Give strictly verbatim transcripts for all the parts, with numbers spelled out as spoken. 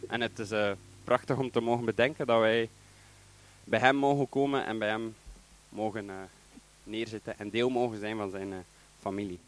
En het is uh, prachtig om te mogen bedenken dat wij bij hem mogen komen en bij hem mogen uh, neerzitten en deel mogen zijn van zijn uh, familie.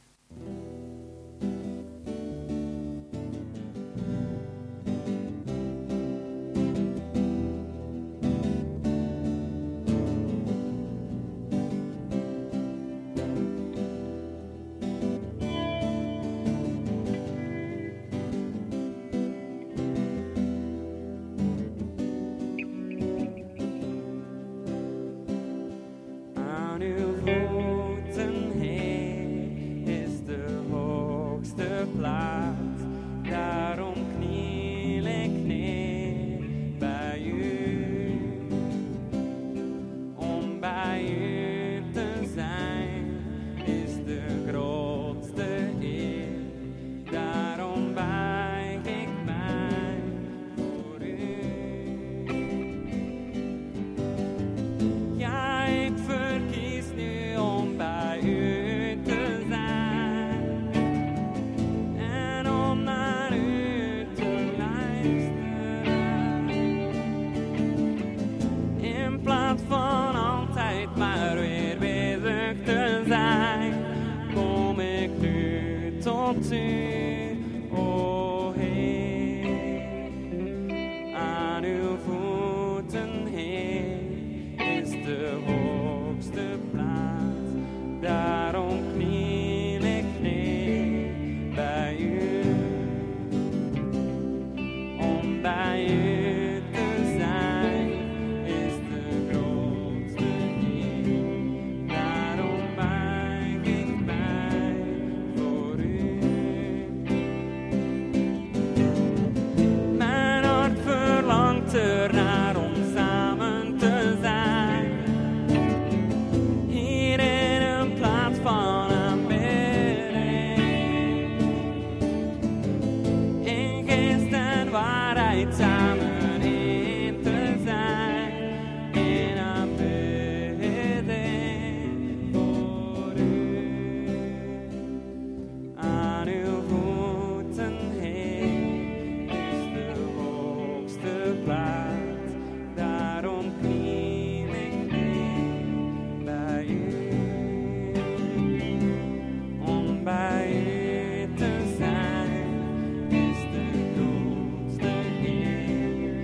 Bij u te zijn is de grootste eer.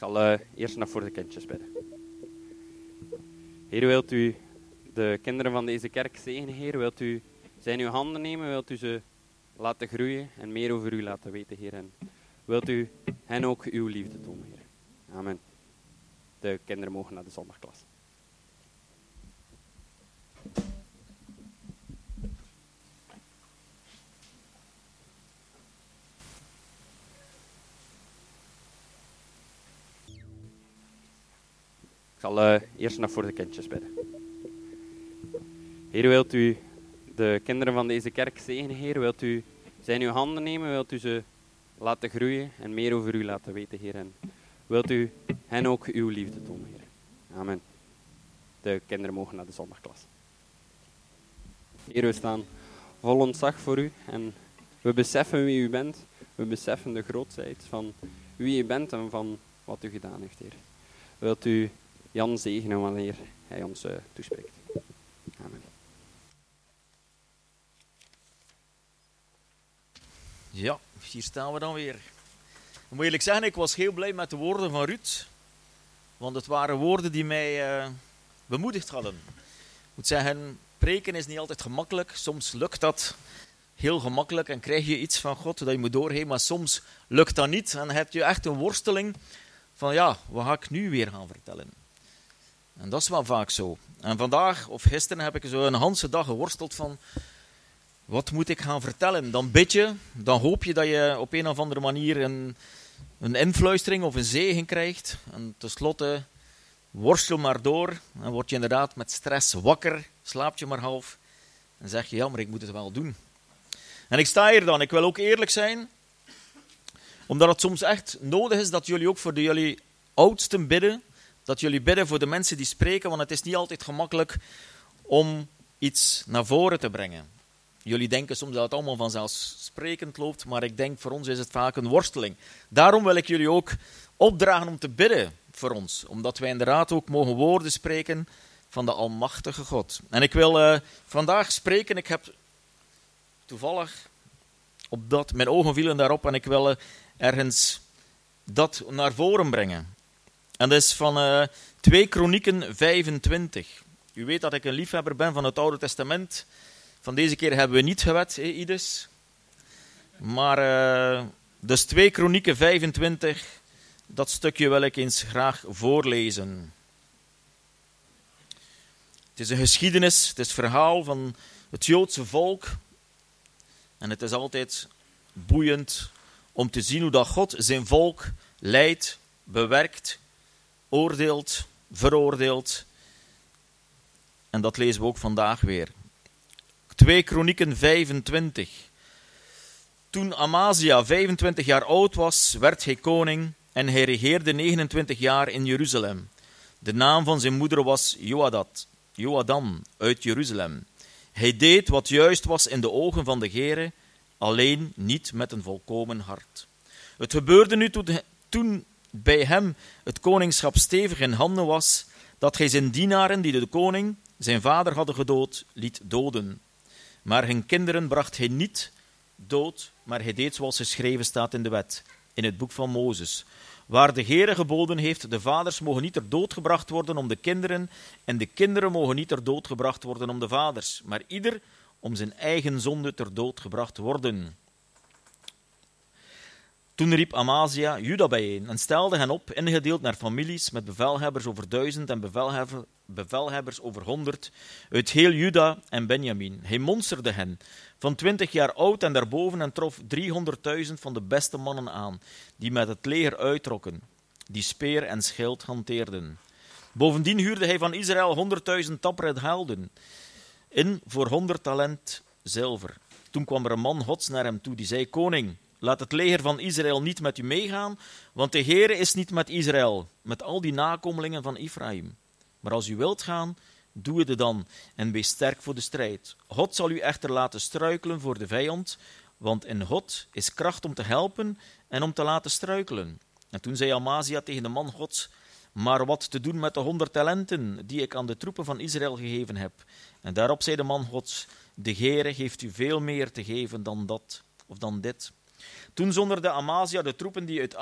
zal uh, eerst nog voor de kindjes bidden. Heer, wilt u de kinderen van deze kerk zegenen, Heer? Wilt u zij in uw handen nemen? Wilt u ze laten groeien en meer over u laten weten, Heer? En wilt u hen ook uw liefde tonen, Heer? Amen. De kinderen mogen naar de zondagklas. Ik zal uh, eerst nog voor de kindjes bidden. Heer, wilt u de kinderen van deze kerk zegenen, Heer? Wilt u zij in uw handen nemen? Wilt u ze laten groeien en meer over u laten weten, Heer? En wilt u hen ook uw liefde tonen, Heer? Amen. De kinderen mogen naar de zondagklas. Heer, we staan vol ontzag voor u en we beseffen wie u bent. We beseffen de grootheid van wie u bent en van wat u gedaan heeft, Heer. Wilt u Jan zegenen wanneer hij ons uh, toespreekt. Amen. Ja, hier staan we dan weer. Ik moet eerlijk zeggen, ik was heel blij met de woorden van Ruud. Want het waren woorden die mij uh, bemoedigd hadden. Ik moet zeggen, preken is niet altijd gemakkelijk. Soms lukt dat heel gemakkelijk en krijg je iets van God dat je moet doorgeven. Maar soms lukt dat niet en heb je echt een worsteling van ja, wat ga ik nu weer gaan vertellen? En dat is wel vaak zo. En vandaag of gisteren heb ik zo een hele dag geworsteld van wat moet ik gaan vertellen? Dan bid je, dan hoop je dat je op een of andere manier een, een influistering of een zegen krijgt. En tenslotte worstel maar door. Dan word je inderdaad met stress wakker, slaap je maar half. En zeg je, ja, maar ik moet het wel doen. En ik sta hier dan, ik wil ook eerlijk zijn. Omdat het soms echt nodig is dat jullie ook voor de jullie oudsten bidden. Dat jullie bidden voor de mensen die spreken, want het is niet altijd gemakkelijk om iets naar voren te brengen. Jullie denken soms dat het allemaal vanzelfsprekend loopt, maar ik denk voor ons is het vaak een worsteling. Daarom wil ik jullie ook opdragen om te bidden voor ons. Omdat wij inderdaad ook mogen woorden spreken van de Almachtige God. En ik wil uh, vandaag spreken, ik heb toevallig op dat, mijn ogen vielen daarop en ik wil uh, ergens dat naar voren brengen. En dat is van uh, twee Kronieken vijfentwintig. U weet dat ik een liefhebber ben van het Oude Testament. Van deze keer hebben we niet gewed, hè, Ides. Maar uh, dus twee Kronieken vijfentwintig, dat stukje wil ik eens graag voorlezen. Het is een geschiedenis, het is het verhaal van het Joodse volk. En het is altijd boeiend om te zien hoe dat God zijn volk leidt, bewerkt, oordeelt, veroordeelt. En dat lezen we ook vandaag weer. twee Kronieken vijfentwintig. Toen Amazia vijfentwintig jaar oud was, werd hij koning en hij regeerde negenentwintig jaar in Jeruzalem. De naam van zijn moeder was Joadat, Joadam uit Jeruzalem. Hij deed wat juist was in de ogen van de Heere, alleen niet met een volkomen hart. Het gebeurde nu toen bij hem het koningschap stevig in handen was, dat hij zijn dienaren die de koning, zijn vader hadden gedood, liet doden. Maar hun kinderen bracht hij niet dood, maar hij deed zoals geschreven staat in de wet, in het boek van Mozes. Waar de Heere geboden heeft, de vaders mogen niet ter dood gebracht worden om de kinderen, en de kinderen mogen niet ter dood gebracht worden om de vaders, maar ieder om zijn eigen zonde ter dood gebracht worden. Toen riep Amazia Juda bijeen en stelde hen op, ingedeeld naar families, met bevelhebbers over duizend en bevelhebber, bevelhebbers over honderd, uit heel Juda en Benjamin. Hij monsterde hen, van twintig jaar oud en daarboven, en trof driehonderdduizend van de beste mannen aan, die met het leger uittrokken, die speer en schild hanteerden. Bovendien huurde hij van Israël honderdduizend tappere helden, in voor honderd talent zilver. Toen kwam er een man Gods naar hem toe, die zei, koning, laat het leger van Israël niet met u meegaan, want de Heere is niet met Israël, met al die nakomelingen van Ephraim. Maar als u wilt gaan, doe het dan en wees sterk voor de strijd. God zal u echter laten struikelen voor de vijand, want in God is kracht om te helpen en om te laten struikelen. En toen zei Amazia tegen de man Gods, maar wat te doen met de honderd talenten die ik aan de troepen van Israël gegeven heb? En daarop zei de man Gods, de Heere geeft u veel meer te geven dan dat, of dan dit. Toen zonderde Amazia de troepen die uit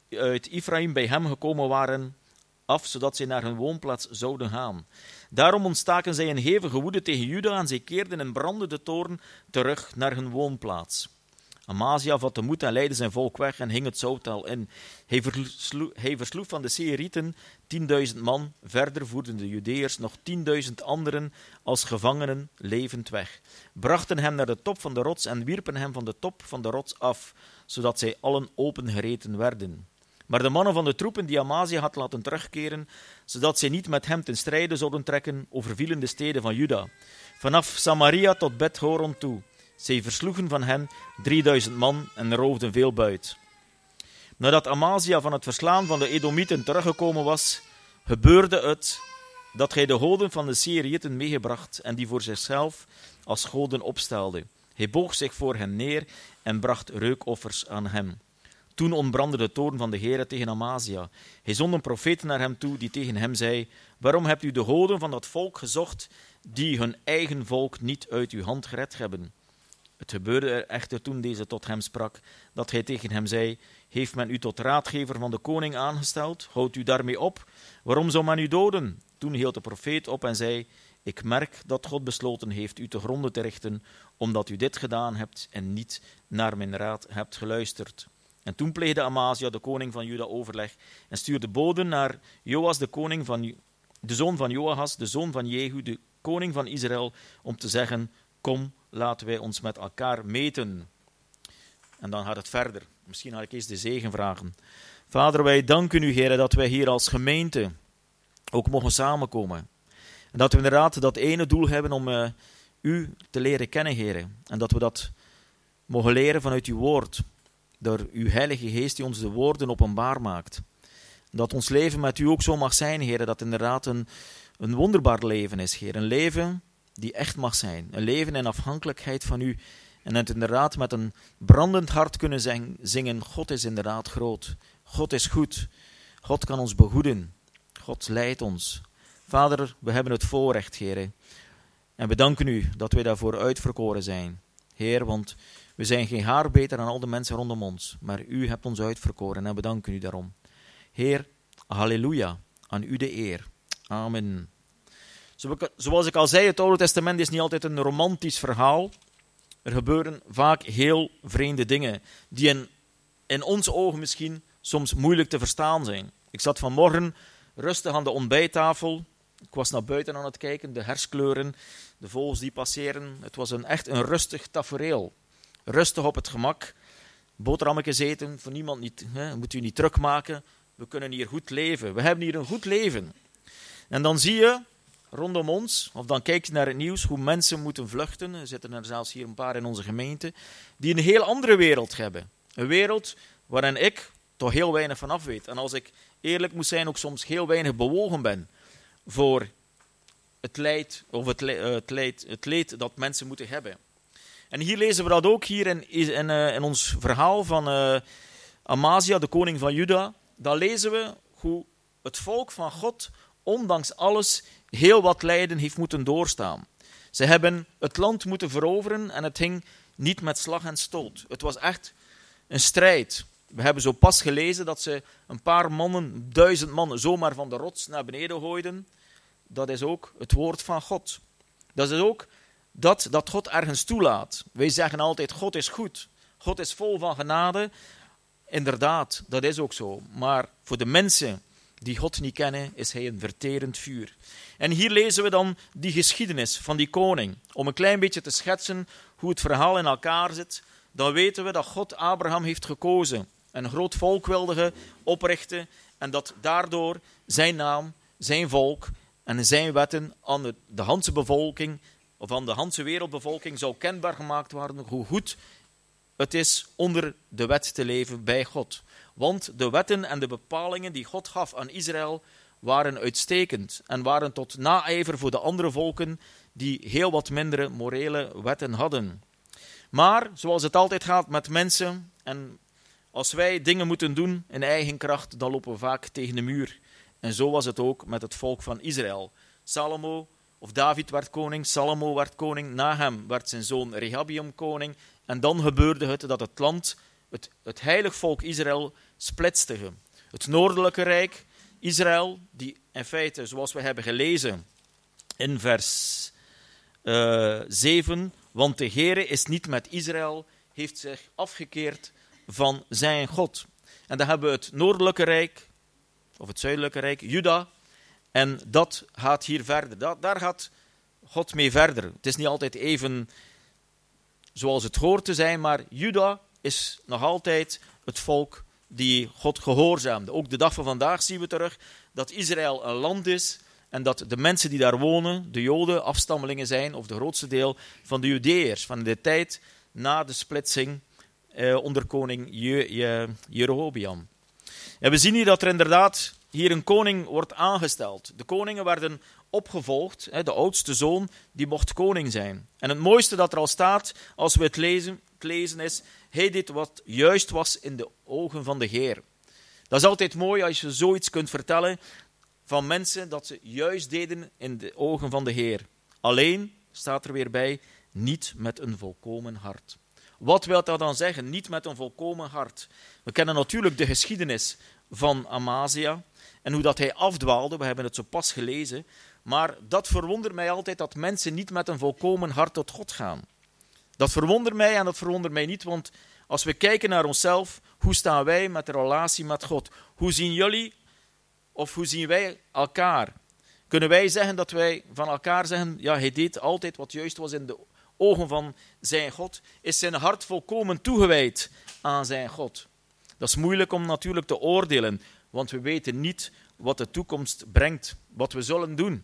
uit Ephraim bij hem gekomen waren af, zodat zij naar hun woonplaats zouden gaan. Daarom ontstaken zij een hevige woede tegen Juda en zij keerden in brandende toorn terug naar hun woonplaats. Amazia vatte moed en leidde zijn volk weg en hing het zouttal in. Hij, verslo- hij versloeg van de Seirieten tienduizend man. Verder voerden de Judeërs nog tienduizend anderen als gevangenen levend weg. Brachten hem naar de top van de rots en wierpen hem van de top van de rots af, zodat zij allen opengereten werden. Maar de mannen van de troepen die Amazia had laten terugkeren, zodat zij niet met hem ten strijde zouden trekken, overvielen de steden van Juda, vanaf Samaria tot Bet-horon toe. Zij versloegen van hen drieduizend man en roofden veel buit. Nadat Amazia van het verslaan van de Edomieten teruggekomen was, gebeurde het dat hij de goden van de Seirieten meegebracht en die voor zichzelf als goden opstelde. Hij boog zich voor hen neer en bracht reukoffers aan hem. Toen ontbrandde de toorn van de Heere tegen Amazia. Hij zond een profeet naar hem toe die tegen hem zei: waarom hebt u de goden van dat volk gezocht die hun eigen volk niet uit uw hand gered hebben? Het gebeurde er echter toen deze tot hem sprak, dat hij tegen hem zei: heeft men u tot raadgever van de koning aangesteld? Houdt u daarmee op? Waarom zou men u doden? Toen hield de profeet op en zei: ik merk dat God besloten heeft u te gronde te richten, omdat u dit gedaan hebt en niet naar mijn raad hebt geluisterd. En toen pleegde Amazia, de koning van Juda, overleg en stuurde boden naar Joas, de koning van, de zoon van Joahas, de zoon van Jehu, de koning van Israël, om te zeggen: kom, laten wij ons met elkaar meten. En dan gaat het verder. Misschien ga ik eerst de zegen vragen. Vader, wij danken u, Heer, dat wij hier als gemeente ook mogen samenkomen. En dat we inderdaad dat ene doel hebben om uh, u te leren kennen, Heer. En dat we dat mogen leren vanuit uw woord. Door uw Heilige Geest die ons de woorden openbaar maakt. Dat ons leven met u ook zo mag zijn, Heer, dat het inderdaad een, een wonderbaar leven is, Heer. Een leven die echt mag zijn. Een leven in afhankelijkheid van u. En het inderdaad met een brandend hart kunnen zingen: God is inderdaad groot. God is goed. God kan ons behoeden. God leidt ons. Vader, we hebben het voorrecht, Heer. En we danken u dat wij daarvoor uitverkoren zijn. Heer, want we zijn geen haar beter dan al de mensen rondom ons. Maar u hebt ons uitverkoren en we danken u daarom. Heer, halleluja, aan u de eer. Amen. Zoals ik al zei, het Oude Testament is niet altijd een romantisch verhaal. Er gebeuren vaak heel vreemde dingen, die in, in onze ogen misschien soms moeilijk te verstaan zijn. Ik zat vanmorgen rustig aan de ontbijttafel. Ik was naar buiten aan het kijken, de herfstkleuren, de vogels die passeren. Het was een, echt een rustig tafereel. Rustig op het gemak. Boterhammetjes eten, voor niemand niet, hè, moet u niet druk maken. We kunnen hier goed leven. We hebben hier een goed leven. En dan zie je rondom ons, of dan kijk je naar het nieuws, hoe mensen moeten vluchten. Er zitten er zelfs hier een paar in onze gemeente, die een heel andere wereld hebben. Een wereld waarin ik toch heel weinig van af weet. En als ik eerlijk moet zijn, ook soms heel weinig bewogen ben voor het leed, of het, le- het, leed, het leed dat mensen moeten hebben. En hier lezen we dat ook hier in, in, uh, in ons verhaal van uh, Amazia, de koning van Juda. Dan lezen we hoe het volk van God, ondanks alles, heel wat lijden heeft moeten doorstaan. Ze hebben het land moeten veroveren en het ging niet met slag en stoot. Het was echt een strijd. We hebben zo pas gelezen dat ze een paar mannen, duizend mannen, zomaar van de rots naar beneden gooiden. Dat is ook het woord van God. Dat is ook dat, dat God ergens toelaat. Wij zeggen altijd: God is goed. God is vol van genade. Inderdaad, dat is ook zo. Maar voor de mensen die God niet kennen, is hij een verterend vuur. En hier lezen we dan die geschiedenis van die koning. Om een klein beetje te schetsen hoe het verhaal in elkaar zit, dan weten we dat God Abraham heeft gekozen. Een groot volk wilde oprichten en dat daardoor zijn naam, zijn volk en zijn wetten aan de, de Hanse bevolking, of aan de Hanse wereldbevolking zou kenbaar gemaakt worden hoe goed het is onder de wet te leven bij God. Want de wetten en de bepalingen die God gaf aan Israël waren uitstekend en waren tot naijver voor de andere volken die heel wat mindere morele wetten hadden. Maar, zoals het altijd gaat met mensen, en als wij dingen moeten doen in eigen kracht, dan lopen we vaak tegen de muur. En zo was het ook met het volk van Israël. Salomo, of David werd koning, Salomo werd koning, na hem werd zijn zoon Rehabiam koning. En dan gebeurde het dat het land, het, het heilig volk Israël, splitste. Het noordelijke rijk, Israël, die in feite, zoals we hebben gelezen in vers uh, zeven, want de Heere is niet met Israël, heeft zich afgekeerd van zijn God. En dan hebben we het noordelijke rijk, of het zuidelijke rijk, Juda, en dat gaat hier verder. Da- daar gaat God mee verder. Het is niet altijd even zoals het hoort te zijn, maar Juda is nog altijd het volk die God gehoorzaamde. Ook de dag van vandaag zien we terug dat Israël een land is en dat de mensen die daar wonen, de Joden, afstammelingen zijn, of de grootste deel van de Judeërs, van de tijd na de splitsing eh, onder koning Je- Je- Jerobeam. En we zien hier dat er inderdaad hier een koning wordt aangesteld. De koningen werden opgevolgd, hè, de oudste zoon, die mocht koning zijn. En het mooiste dat er al staat, als we het lezen, het lezen is, hij deed wat juist was in de ogen van de Heer. Dat is altijd mooi als je zoiets kunt vertellen van mensen, dat ze juist deden in de ogen van de Heer. Alleen, staat er weer bij, niet met een volkomen hart. Wat wil dat dan zeggen? Niet met een volkomen hart. We kennen natuurlijk de geschiedenis van Amazia en hoe dat hij afdwaalde. We hebben het zo pas gelezen. Maar dat verwondert mij altijd dat mensen niet met een volkomen hart tot God gaan. Dat verwondert mij en dat verwondert mij niet, want als we kijken naar onszelf, hoe staan wij met de relatie met God? Hoe zien jullie of hoe zien wij elkaar? Kunnen wij zeggen dat wij van elkaar zeggen, ja, hij deed altijd wat juist was in de ogen van zijn God? Is zijn hart volkomen toegewijd aan zijn God? Dat is moeilijk om natuurlijk te oordelen, want we weten niet wat de toekomst brengt, wat we zullen doen.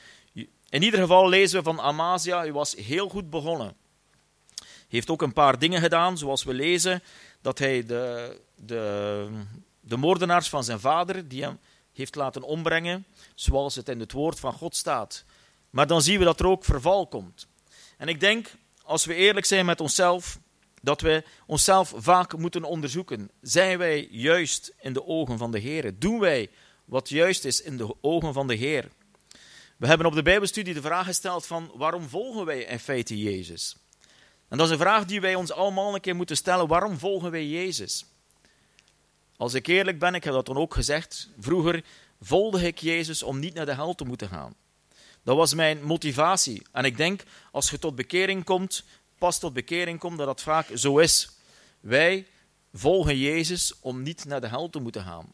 In ieder geval lezen we van Amazia, hij was heel goed begonnen. Hij heeft ook een paar dingen gedaan, zoals we lezen, dat hij de, de, de moordenaars van zijn vader, die hem heeft laten ombrengen, zoals het in het woord van God staat. Maar dan zien we dat er ook verval komt. En ik denk, als we eerlijk zijn met onszelf, dat we onszelf vaak moeten onderzoeken. Zijn wij juist in de ogen van de Heer? Doen wij wat juist is in de ogen van de Heer? We hebben op de Bijbelstudie de vraag gesteld van waarom volgen wij in feite Jezus? En dat is een vraag die wij ons allemaal een keer moeten stellen. Waarom volgen wij Jezus? Als ik eerlijk ben, ik heb dat dan ook gezegd, vroeger volgde ik Jezus om niet naar de hel te moeten gaan. Dat was mijn motivatie. En ik denk, als je tot bekering komt, pas tot bekering komt, dat dat vaak zo is. Wij volgen Jezus om niet naar de hel te moeten gaan.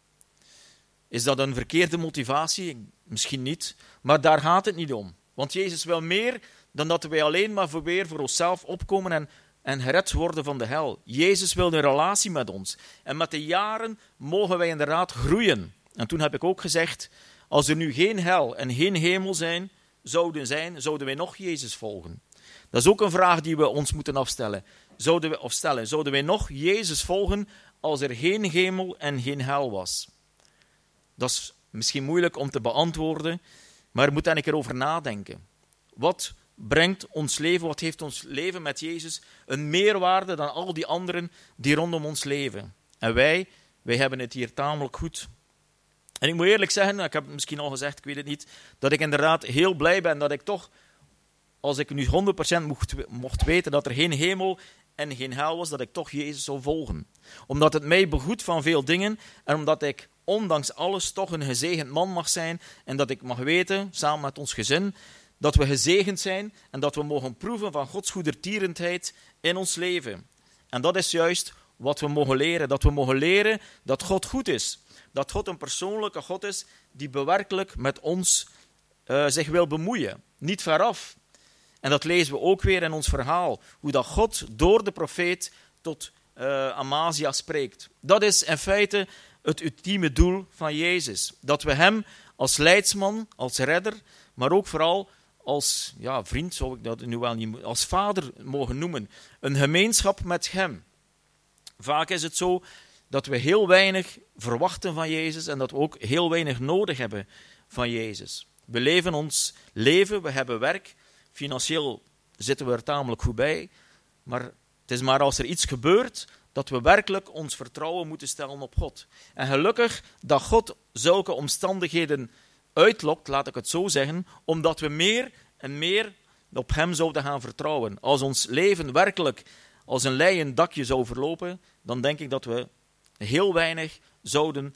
Is dat een verkeerde motivatie? Misschien niet, maar daar gaat het niet om. Want Jezus wil meer dan dat wij alleen maar voor weer voor onszelf opkomen en, en gered worden van de hel. Jezus wil een relatie met ons. En met de jaren mogen wij inderdaad groeien. En toen heb ik ook gezegd, als er nu geen hel en geen hemel zijn, zouden zijn, zouden wij nog Jezus volgen? Dat is ook een vraag die we ons moeten afstellen. Zouden we, of stellen, zouden wij nog Jezus volgen als er geen hemel en geen hel was? Dat is misschien moeilijk om te beantwoorden, maar we moeten er een keer over nadenken. Wat brengt ons leven, wat heeft ons leven met Jezus een meerwaarde dan al die anderen die rondom ons leven? En wij, wij hebben het hier tamelijk goed. En ik moet eerlijk zeggen, ik heb het misschien al gezegd, ik weet het niet, dat ik inderdaad heel blij ben dat ik toch, als ik nu honderd procent mocht, mocht weten dat er geen hemel en geen hel was, dat ik toch Jezus zou volgen. Omdat het mij behoedt van veel dingen en omdat ik ondanks alles toch een gezegend man mag zijn en dat ik mag weten, samen met ons gezin, dat we gezegend zijn en dat we mogen proeven van Gods goedertierendheid in ons leven. En dat is juist wat we mogen leren, dat we mogen leren dat God goed is. Dat God een persoonlijke God is die bewerkelijk met ons uh, zich wil bemoeien. Niet veraf. En dat lezen we ook weer in ons verhaal. Hoe dat God door de profeet tot uh, Amazia spreekt. Dat is in feite het ultieme doel van Jezus. Dat we hem als leidsman, als redder, maar ook vooral als ja, vriend, zou ik dat nu wel niet, als vader mogen noemen. Een gemeenschap met hem. Vaak is het zo dat we heel weinig verwachten van Jezus en dat we ook heel weinig nodig hebben van Jezus. We leven ons leven, we hebben werk, financieel zitten we er tamelijk goed bij, maar het is maar als er iets gebeurt dat we werkelijk ons vertrouwen moeten stellen op God. En gelukkig dat God zulke omstandigheden uitlokt, laat ik het zo zeggen, omdat we meer en meer op hem zouden gaan vertrouwen. Als ons leven werkelijk als een leien dakje zou verlopen, dan denk ik dat we heel weinig zouden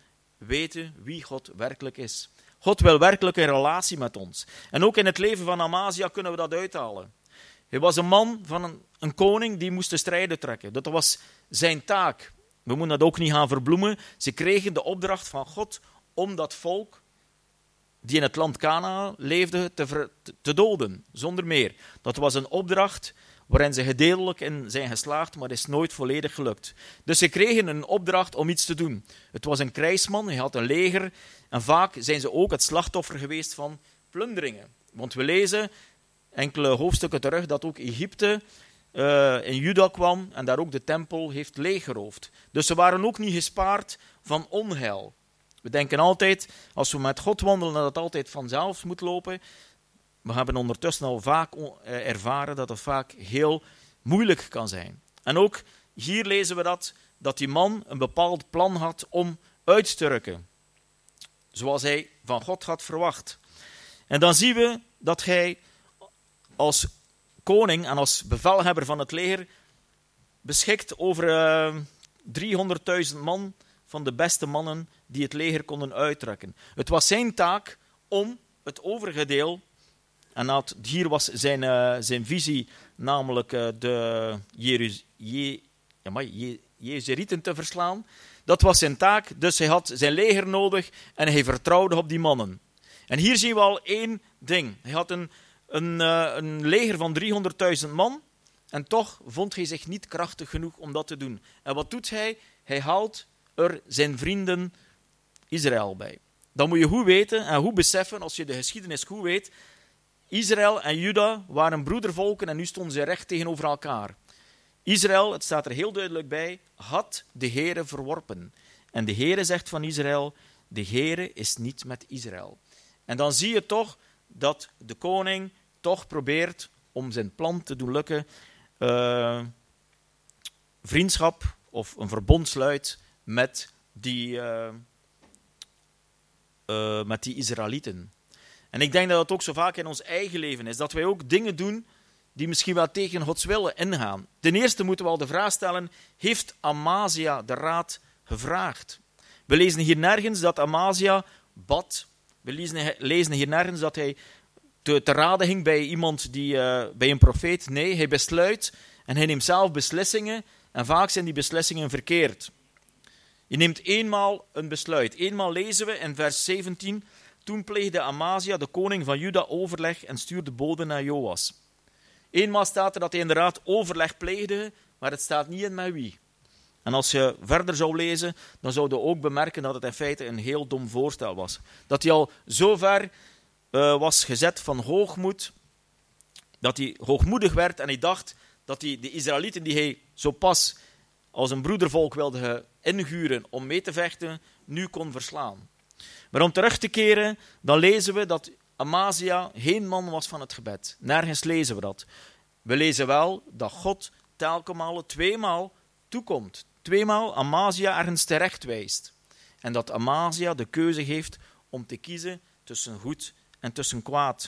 weten wie God werkelijk is. God wil werkelijk een relatie met ons. En ook in het leven van Amazia kunnen we dat uithalen. Hij was een man van een, een koning die moest de strijden trekken. Dat was zijn taak. We moeten dat ook niet gaan verbloemen. Ze kregen de opdracht van God om dat volk die in het land Canaan leefde te, ver, te doden, zonder meer. Dat was een opdracht waarin ze gedeeltelijk in zijn geslaagd, maar is nooit volledig gelukt. Dus ze kregen een opdracht om iets te doen. Het was een krijgsman, hij had een leger en vaak zijn ze ook het slachtoffer geweest van plunderingen. Want we lezen enkele hoofdstukken terug dat ook Egypte uh, in Juda kwam en daar ook de tempel heeft leeggeroofd. Dus ze waren ook niet gespaard van onheil. We denken altijd, als we met God wandelen, dat het altijd vanzelf moet lopen. We hebben ondertussen al vaak ervaren dat het vaak heel moeilijk kan zijn. En ook hier lezen we dat, dat die man een bepaald plan had om uit te rukken. Zoals hij van God had verwacht. En dan zien we dat hij als koning en als bevelhebber van het leger beschikt over uh, driehonderdduizend man van de beste mannen die het leger konden uittrekken. Het was zijn taak om het overige deel, en dat, hier was zijn, uh, zijn visie, namelijk uh, de Jeruz, Je, ja, Je, Jezerieten te verslaan. Dat was zijn taak, dus hij had zijn leger nodig en hij vertrouwde op die mannen. En hier zien we al één ding. Hij had een, een, uh, een leger van driehonderdduizend man en toch vond hij zich niet krachtig genoeg om dat te doen. En wat doet hij? Hij haalt er zijn vrienden Israël bij. Dan moet je goed weten en goed beseffen, als je de geschiedenis goed weet, Israël en Juda waren broedervolken en nu stonden ze recht tegenover elkaar. Israël, het staat er heel duidelijk bij, had de Heere verworpen. En de Heere zegt van Israël, de Heere is niet met Israël. En dan zie je toch dat de koning toch probeert om zijn plan te doen lukken, uh, vriendschap of een verbond sluit met die, uh, uh, met die Israëlieten. En ik denk dat het ook zo vaak in ons eigen leven is, dat wij ook dingen doen die misschien wel tegen Gods willen ingaan. Ten eerste moeten we al de vraag stellen, heeft Amazia de raad gevraagd? We lezen hier nergens dat Amazia bad. We lezen, lezen hier nergens dat hij te, te raden ging bij iemand, die, uh, bij een profeet. Nee, hij besluit en hij neemt zelf beslissingen en vaak zijn die beslissingen verkeerd. Je neemt eenmaal een besluit. Eenmaal lezen we in vers zeventien, toen pleegde Amazia, de koning van Juda, overleg en stuurde boden naar Joas. Eenmaal staat er dat hij inderdaad overleg pleegde, maar het staat niet in met wie. En als je verder zou lezen, dan zou je ook bemerken dat het in feite een heel dom voorstel was. Dat hij al zo ver uh, was gezet van hoogmoed, dat hij hoogmoedig werd en hij dacht dat hij de Israëlieten die hij zo pas als een broedervolk wilde inhuren om mee te vechten, nu kon verslaan. Maar om terug te keren, dan lezen we dat Amazia geen man was van het gebed. Nergens lezen we dat. We lezen wel dat God telkens tweemaal toekomt. Tweemaal Amazia ergens terecht wijst. En dat Amazia de keuze heeft om te kiezen tussen goed en tussen kwaad.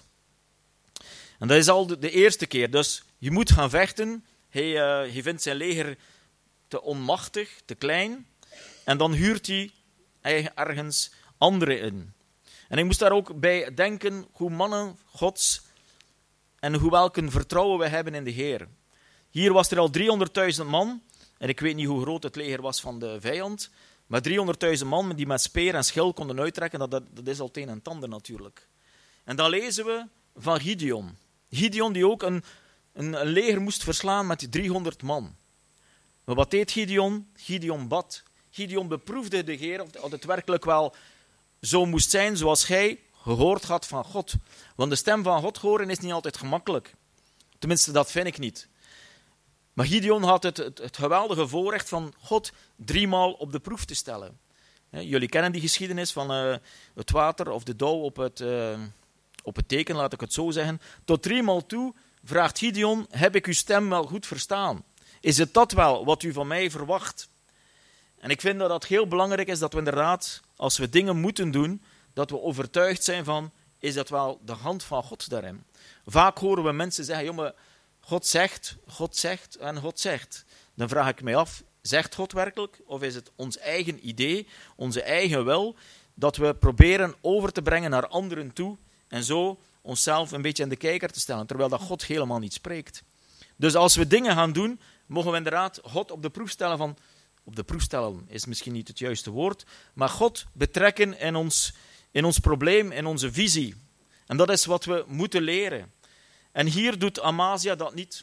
En dat is al de, de eerste keer. Dus je moet gaan vechten. Hij, uh, hij vindt zijn leger te onmachtig, te klein. En dan huurt hij ergens anderen in. En ik moest daar ook bij denken hoe mannen Gods en hoe welke vertrouwen we hebben in de Heer. Hier was er al driehonderdduizend man, en ik weet niet hoe groot het leger was van de vijand, maar driehonderdduizend man die met speer en schild konden uittrekken, dat, dat, dat is al het een en het ander natuurlijk. En dan lezen we van Gideon. Gideon die ook een, een, een leger moest verslaan met driehonderd man. Maar wat deed Gideon? Gideon bad. Gideon beproefde de Heer of het werkelijk wel zo moest zijn zoals hij gehoord had van God. Want de stem van God horen is niet altijd gemakkelijk. Tenminste, dat vind ik niet. Maar Gideon had het, het, het geweldige voorrecht van God driemaal op de proef te stellen. Jullie kennen die geschiedenis van uh, het water of de dauw op het, uh, op het teken, laat ik het zo zeggen. Tot driemaal toe vraagt Gideon, heb ik uw stem wel goed verstaan? Is het dat wel wat u van mij verwacht? En ik vind dat het heel belangrijk is dat we inderdaad, als we dingen moeten doen, dat we overtuigd zijn van, is dat wel de hand van God daarin? Vaak horen we mensen zeggen, jongen, God zegt, God zegt en God zegt. Dan vraag ik mij af, Zegt God werkelijk? Of is het ons eigen idee, onze eigen wil, dat we proberen over te brengen naar anderen toe en zo onszelf een beetje in de kijker te stellen, terwijl dat God helemaal niet spreekt. Dus als we dingen gaan doen, mogen we inderdaad God op de proef stellen van, op de proef stellen is misschien niet het juiste woord, maar God betrekken in ons, in ons probleem, in onze visie. En dat is wat we moeten leren. En hier doet Amazia dat niet.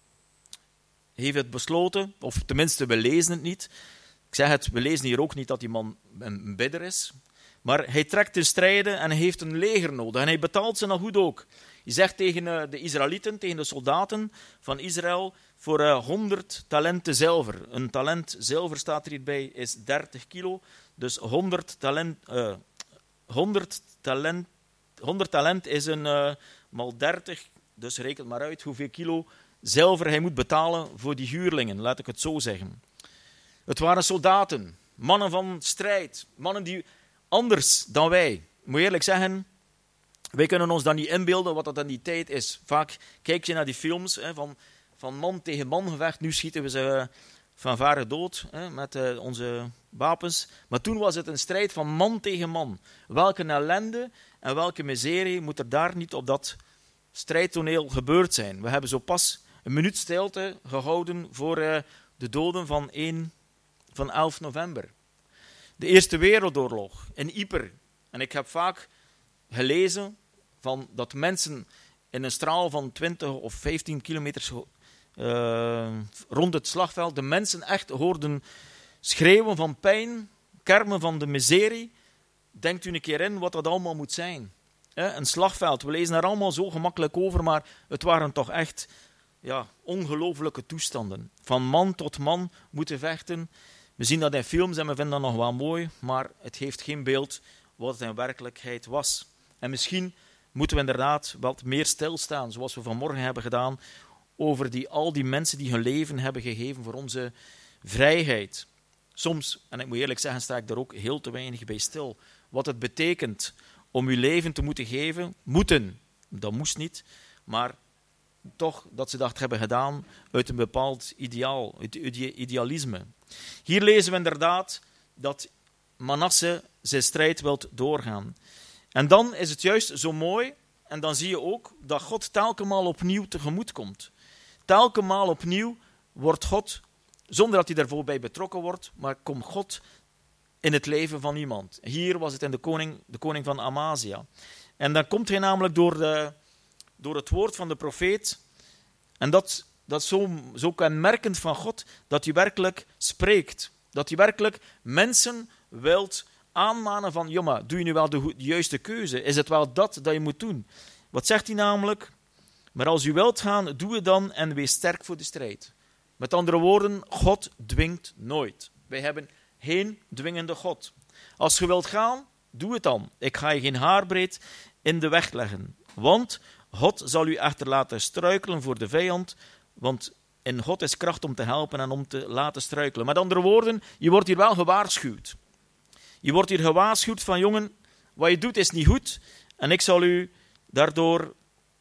Heeft het besloten, of tenminste we lezen het niet. Ik zeg het, we lezen hier ook niet dat die man een bidder is. Maar hij trekt te strijden en hij heeft een leger nodig. En hij betaalt ze nog goed ook. Hij zegt tegen de Israëlieten, tegen de soldaten van Israël, voor honderd talenten zilver. Een talent zilver staat er hierbij, is dertig kilo. Dus honderd talent, uh, honderd talent, honderd talent is een uh, maal dertig. Dus reken maar uit hoeveel kilo zilver hij moet betalen voor die huurlingen, laat ik het zo zeggen. Het waren soldaten, mannen van strijd, mannen die anders dan wij. Ik moet eerlijk zeggen, wij kunnen ons dan niet inbeelden wat dat in die tijd is. Vaak kijk je naar die films hè, van, van man tegen man gevecht. Nu schieten we ze van varen dood hè, met uh, onze wapens. Maar toen was het een strijd van man tegen man. Welke ellende en welke miserie moet er daar niet op dat strijdtoneel gebeurd zijn. We hebben zo pas een minuut stilte gehouden voor uh, de doden van, één, van elf november. De Eerste Wereldoorlog in Ypres. En ik heb vaak gelezen van dat mensen in een straal van twintig of vijftien kilometers uh, rond het slagveld de mensen echt hoorden schreeuwen van pijn, kermen van de miserie. Denkt u een keer in wat dat allemaal moet zijn. Eh, een slagveld, we lezen daar allemaal zo gemakkelijk over, maar het waren toch echt ja, ongelooflijke toestanden. Van man tot man moeten vechten. We zien dat in films en we vinden dat nog wel mooi, maar het geeft geen beeld wat het in werkelijkheid was. En misschien moeten we inderdaad wat meer stilstaan, zoals we vanmorgen hebben gedaan, over die, al die mensen die hun leven hebben gegeven voor onze vrijheid. Soms, en ik moet eerlijk zeggen, sta ik daar ook heel te weinig bij stil. Wat het betekent om uw leven te moeten geven, moeten, dat moest niet, maar toch dat ze dat hebben gedaan uit een bepaald ideaal, uit idealisme. Hier lezen we inderdaad dat Manasse zijn strijd wilt doorgaan. En dan is het juist zo mooi, en dan zie je ook dat God telkenmaal opnieuw tegemoet komt. Telkenmaal opnieuw wordt God, zonder dat hij daarvoor bij betrokken wordt, maar komt God in het leven van iemand. Hier was het in de koning, de koning van Amazia. En dan komt hij namelijk door, de, door het woord van de profeet. En dat, dat is zo, zo kenmerkend van God, dat hij werkelijk spreekt. Dat hij werkelijk mensen wilt aanmanen van, jongen, doe je nu wel de, de juiste keuze? Is het wel dat dat je moet doen? Wat zegt hij namelijk? Maar als u wilt gaan, doe het dan en wees sterk voor de strijd. Met andere woorden, God dwingt nooit. Wij hebben geen dwingende God. Als je wilt gaan, doe het dan. Ik ga je geen haarbreed in de weg leggen. Want God zal u echter laten struikelen voor de vijand, want in God is kracht om te helpen en om te laten struikelen. Met andere woorden, je wordt hier wel gewaarschuwd. Je wordt hier gewaarschuwd van, jongen, wat je doet is niet goed en ik zal u daardoor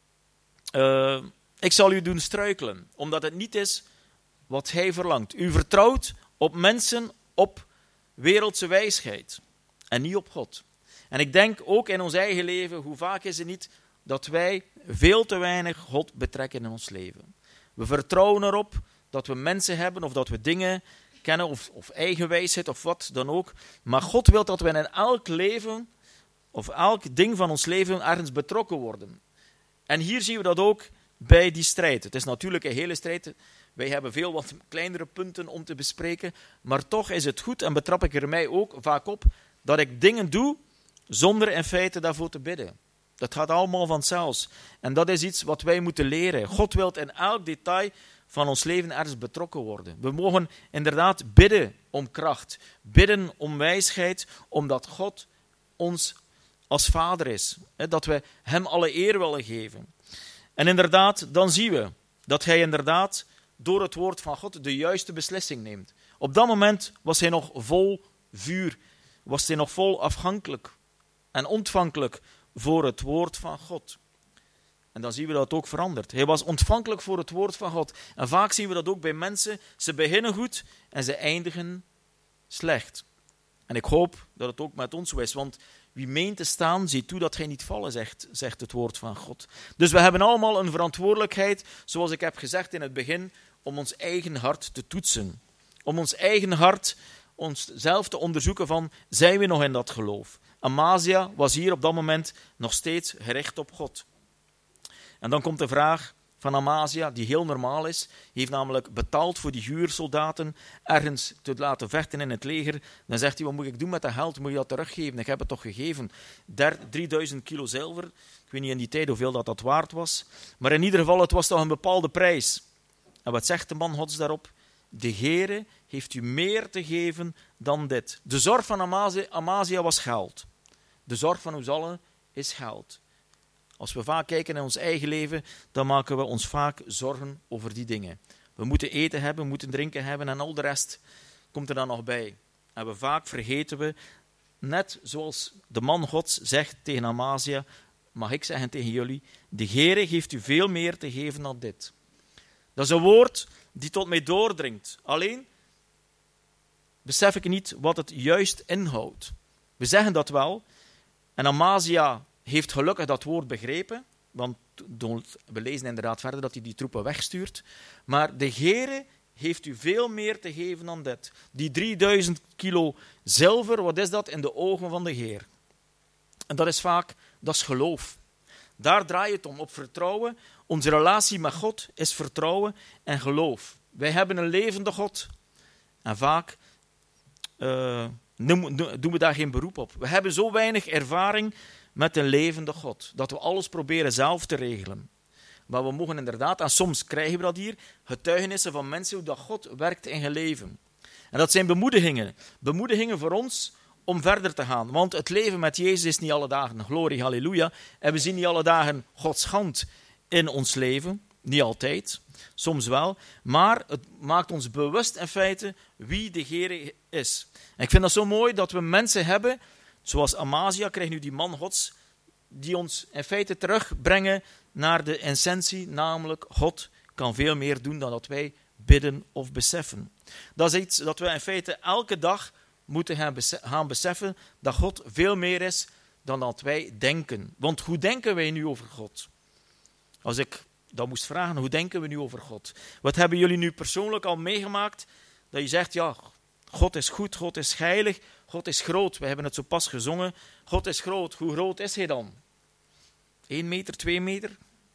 uh, ik zal u doen struikelen, omdat het niet is wat hij verlangt. U vertrouwt op mensen, op wereldse wijsheid en niet op God. En ik denk ook in ons eigen leven, hoe vaak is het niet dat wij veel te weinig God betrekken in ons leven. We vertrouwen erop dat we mensen hebben of dat we dingen kennen of, of eigen wijsheid of wat dan ook. Maar God wil dat we in elk leven of elk ding van ons leven ergens betrokken worden. En hier zien we dat ook bij die strijd. Het is natuurlijk een hele strijd. Wij hebben veel wat kleinere punten om te bespreken. Maar toch is het goed, en betrap ik er mij ook vaak op, dat ik dingen doe zonder in feite daarvoor te bidden. Dat gaat allemaal vanzelfs. En dat is iets wat wij moeten leren. God wil in elk detail van ons leven ergens betrokken worden. We mogen inderdaad bidden om kracht. Bidden om wijsheid, omdat God ons als vader is. Dat we hem alle eer willen geven. En inderdaad, dan zien we dat hij inderdaad door het woord van God de juiste beslissing neemt. Op dat moment was hij nog vol vuur. Was hij nog vol afhankelijk en ontvankelijk voor het woord van God. En dan zien we dat het ook verandert. Hij was ontvankelijk voor het woord van God. En vaak zien we dat ook bij mensen. Ze beginnen goed en ze eindigen slecht. En ik hoop dat het ook met ons zo is. Want wie meent te staan, zie toe dat gij niet vallen, zegt, zegt het woord van God. Dus we hebben allemaal een verantwoordelijkheid, zoals ik heb gezegd in het begin, om ons eigen hart te toetsen. Om ons eigen hart onszelf te onderzoeken van, zijn we nog in dat geloof? Amazia was hier op dat moment nog steeds gericht op God. En dan komt de vraag van Amazia, die heel normaal is. Hij heeft namelijk betaald voor die huursoldaten ergens te laten vechten in het leger. Dan zegt hij, wat moet ik doen met dat geld? Moet je dat teruggeven? Ik heb het toch gegeven. drieduizend kilo zilver. Ik weet niet in die tijd hoeveel dat, dat waard was. Maar in ieder geval, het was toch een bepaalde prijs. En wat zegt de man Gods daarop? De Heere heeft u meer te geven dan dit. De zorg van Amazia, Amazia was geld. De zorg van ons allen is geld. Als we vaak kijken naar ons eigen leven, dan maken we ons vaak zorgen over die dingen. We moeten eten hebben, we moeten drinken hebben en al de rest komt er dan nog bij. En we vaak vergeten we, net zoals de man Gods zegt tegen Amazia, mag ik zeggen tegen jullie, de Heere geeft u veel meer te geven dan dit. Dat is een woord die tot mij doordringt. Alleen besef ik niet wat het juist inhoudt. We zeggen dat wel. En Amazia heeft gelukkig dat woord begrepen. Want we lezen inderdaad verder dat hij die troepen wegstuurt. Maar de Heere heeft u veel meer te geven dan dit. Die drieduizend kilo zilver, wat is dat in de ogen van de Heer? En dat is vaak, dat is geloof. Daar draait het om, op vertrouwen. Onze relatie met God is vertrouwen en geloof. Wij hebben een levende God. En vaak uh, doen we daar geen beroep op. We hebben zo weinig ervaring met een levende God, dat we alles proberen zelf te regelen. Maar we mogen inderdaad, en soms krijgen we dat hier, getuigenissen van mensen hoe dat God werkt in hun leven. En dat zijn bemoedigingen. Bemoedigingen voor ons om verder te gaan. Want het leven met Jezus is niet alle dagen glorie, halleluja. En we zien niet alle dagen Gods hand in ons leven. Niet altijd, soms wel. Maar het maakt ons bewust in feite wie de Heer is. En ik vind dat zo mooi dat we mensen hebben, zoals Amazia, krijgt nu die man Gods, die ons in feite terugbrengen naar de essentie, namelijk God kan veel meer doen dan dat wij bidden of beseffen. Dat is iets dat we in feite elke dag moeten gaan, bes- gaan beseffen, dat God veel meer is dan dat wij denken. Want hoe denken wij nu over God? Als ik dat moest vragen, hoe denken we nu over God? Wat hebben jullie nu persoonlijk al meegemaakt? Dat je zegt, ja, God is goed, God is heilig, God is groot. We hebben het zo pas gezongen. God is groot. Hoe groot is hij dan? Eén meter, twee meter?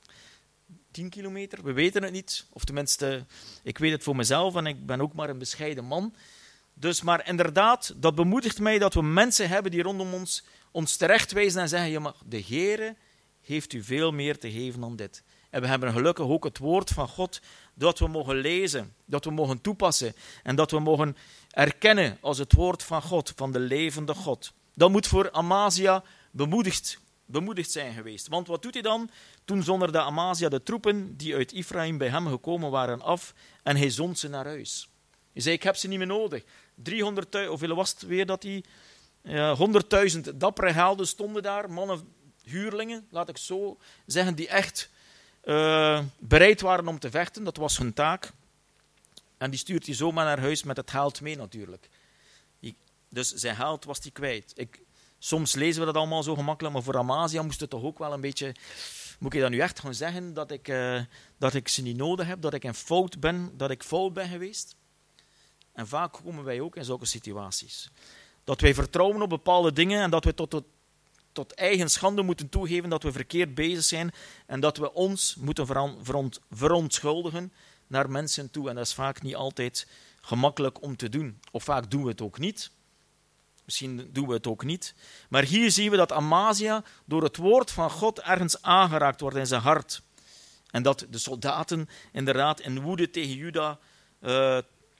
Tien kilometer? We weten het niet. Of tenminste, ik weet het voor mezelf en ik ben ook maar een bescheiden man. Dus, maar inderdaad, dat bemoedigt mij dat we mensen hebben die rondom ons ons terechtwijzen en zeggen, ja, maar de Heere heeft u veel meer te geven dan dit. En we hebben gelukkig ook het woord van God dat we mogen lezen, dat we mogen toepassen en dat we mogen erkennen als het woord van God, van de levende God. Dat moet voor Amazia bemoedigd, bemoedigd zijn geweest. Want wat doet hij dan? Toen zonderde Amazia de troepen die uit Ephraim bij hem gekomen waren af en hij zond ze naar huis. Hij zei, ik heb ze niet meer nodig. driehonderdduizend, hoeveel was het weer dat hij? Uh, honderdduizend dappere helden stonden daar, mannen, huurlingen, laat ik zo zeggen, die echt uh, bereid waren om te vechten. Dat was hun taak. En die stuurt hij zomaar naar huis met het geld mee natuurlijk. Dus zijn geld was hij kwijt. Ik, soms lezen we dat allemaal zo gemakkelijk, maar voor Amazia moest het toch ook wel een beetje... Moet ik dat nu echt gewoon zeggen, dat ik, uh, dat ik ze niet nodig heb, dat ik een fout ben, dat ik fout ben geweest? En vaak komen wij ook in zulke situaties. Dat wij vertrouwen op bepaalde dingen en dat we tot, tot, tot eigen schande moeten toegeven dat we verkeerd bezig zijn en dat we ons moeten veran, veront, verontschuldigen naar mensen toe. En dat is vaak niet altijd gemakkelijk om te doen. Of vaak doen we het ook niet. Misschien doen we het ook niet. Maar hier zien we dat Amazia door het woord van God ergens aangeraakt wordt in zijn hart. En dat de soldaten inderdaad in woede tegen Juda... Uh,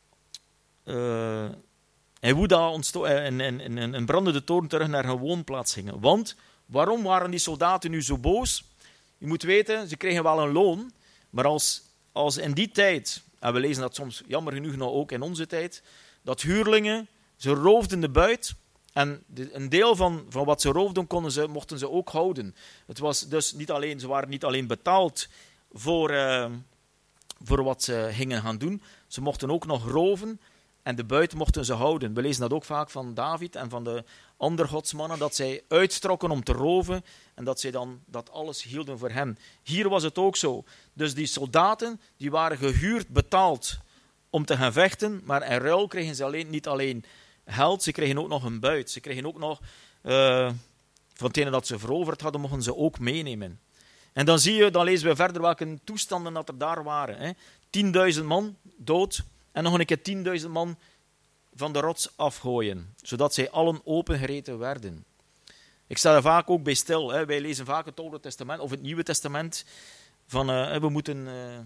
uh, in woede ontsto- en, en, en, en brandde de toren terug naar hun woonplaats gingen. Want, waarom waren die soldaten nu zo boos? Je moet weten, ze kregen wel een loon. Maar als, als in die tijd, en we lezen dat soms jammer genoeg nog ook in onze tijd, dat huurlingen... Ze roofden de buit En de, een deel van, van wat ze roofden, konden ze, mochten ze ook houden. Het was dus niet alleen, ze waren niet alleen betaald voor, uh, voor wat ze gingen gaan doen. Ze mochten ook nog roven en de buit mochten ze houden. We lezen dat ook vaak van David en van de andere godsmannen, dat zij uitstrokken om te roven en dat zij dan dat alles hielden voor hen. Hier was het ook zo. Dus die soldaten die waren gehuurd, betaald om te gaan vechten, maar in ruil kregen ze alleen, niet alleen geld, ze kregen ook nog een buit. Ze kregen ook nog, uh, van hetgene dat ze veroverd hadden, mochten ze ook meenemen. En dan zie je, dan lezen we verder welke toestanden dat er daar waren. Hè. tienduizend man dood en nog een keer tienduizend man van de rots afgooien, zodat zij allen opengereten werden. Ik sta er vaak ook bij stil. Hè. Wij lezen vaak het Oude Testament of het Nieuwe Testament van uh, we moeten, uh,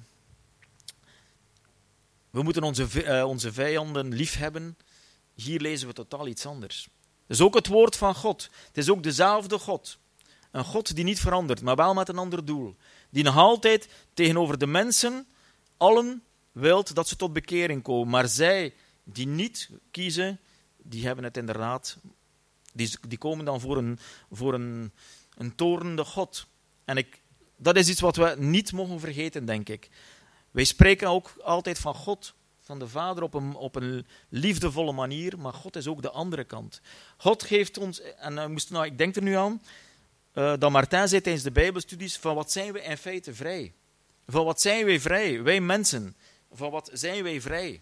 we moeten onze, uh, onze vijanden lief hebben. Hier lezen we totaal iets anders. Het is ook het woord van God. Het is ook dezelfde God. Een God die niet verandert, maar wel met een ander doel. Die nog altijd tegenover de mensen, allen, wilt dat ze tot bekering komen. Maar zij die niet kiezen, die hebben het inderdaad, die, die komen dan voor een, voor een, een toornende God. En ik, dat is iets wat we niet mogen vergeten, denk ik. Wij spreken ook altijd van God, van de Vader op een, op een liefdevolle manier, maar God is ook de andere kant. God geeft ons, en uh, moest, nou, ik denk er nu aan, uh, dat Martijn zei tijdens de Bijbelstudies, van wat zijn we in feite vrij? Van wat zijn wij vrij? Wij mensen, van wat zijn wij vrij?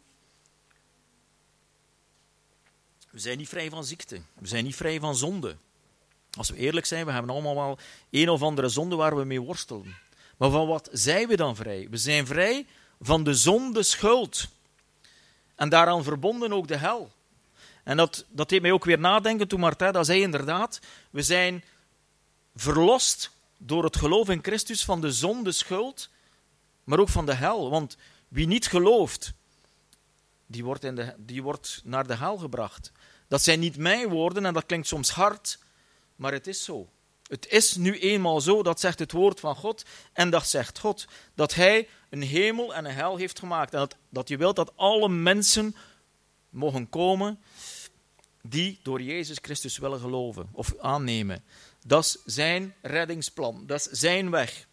We zijn niet vrij van ziekte, we zijn niet vrij van zonde. Als we eerlijk zijn, we hebben allemaal wel een of andere zonde waar we mee worstelen. Maar van wat zijn we dan vrij? We zijn vrij van de zonde schuld. En daaraan verbonden ook de hel. En dat, dat deed mij ook weer nadenken toen Martijn dat zei inderdaad. We zijn verlost door het geloof in Christus van de zonde schuld, maar ook van de hel. Want wie niet gelooft, die wordt, in de, die wordt naar de hel gebracht. Dat zijn niet mijn woorden en dat klinkt soms hard, maar het is zo. Het is nu eenmaal zo, dat zegt het woord van God en dat zegt God, dat hij een hemel en een hel heeft gemaakt. En dat, dat je wilt dat alle mensen mogen komen die door Jezus Christus willen geloven of aannemen. Dat is zijn reddingsplan, dat is zijn weg.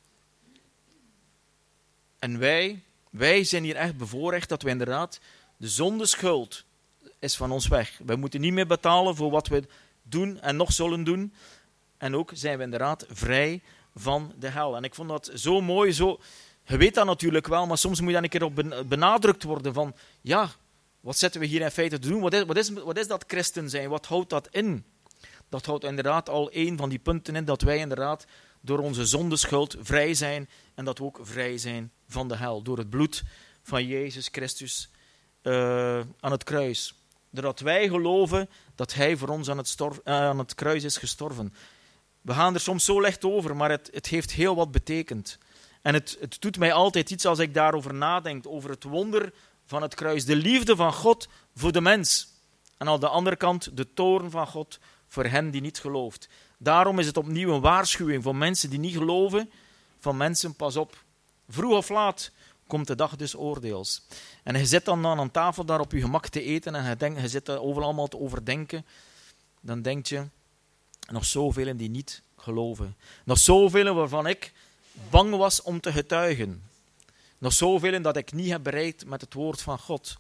En wij, wij zijn hier echt bevoorrecht dat we inderdaad, de zondeschuld is van ons weg. We moeten niet meer betalen voor wat we doen en nog zullen doen. En ook zijn we inderdaad vrij van de hel. En ik vond dat zo mooi, zo... Je weet dat natuurlijk wel, maar soms moet je dan een keer op benadrukt worden van... Ja, wat zetten we hier in feite te doen? Wat is, wat is, wat is dat christen zijn? Wat houdt dat in? Dat houdt inderdaad al één van die punten in, dat wij inderdaad door onze zondeschuld vrij zijn en dat we ook vrij zijn van de hel. Door het bloed van Jezus Christus uh, aan het kruis. Doordat wij geloven dat hij voor ons aan het, storf, uh, aan het kruis is gestorven. We gaan er soms zo licht over, maar het, het heeft heel wat betekend. En het, het doet mij altijd iets als ik daarover nadenk, over het wonder van het kruis. De liefde van God voor de mens. En aan de andere kant de toorn van God voor hen die niet gelooft. Daarom is het opnieuw een waarschuwing voor mensen die niet geloven. Van mensen, pas op. Vroeg of laat komt de dag des oordeels. En je zit dan aan tafel daar op je gemak te eten en je, denkt, je zit overal allemaal te overdenken. Dan denk je, nog zoveel die niet geloven. Nog zoveel waarvan ik bang was om te getuigen. Nog zoveel dat ik niet heb bereikt met het woord van God.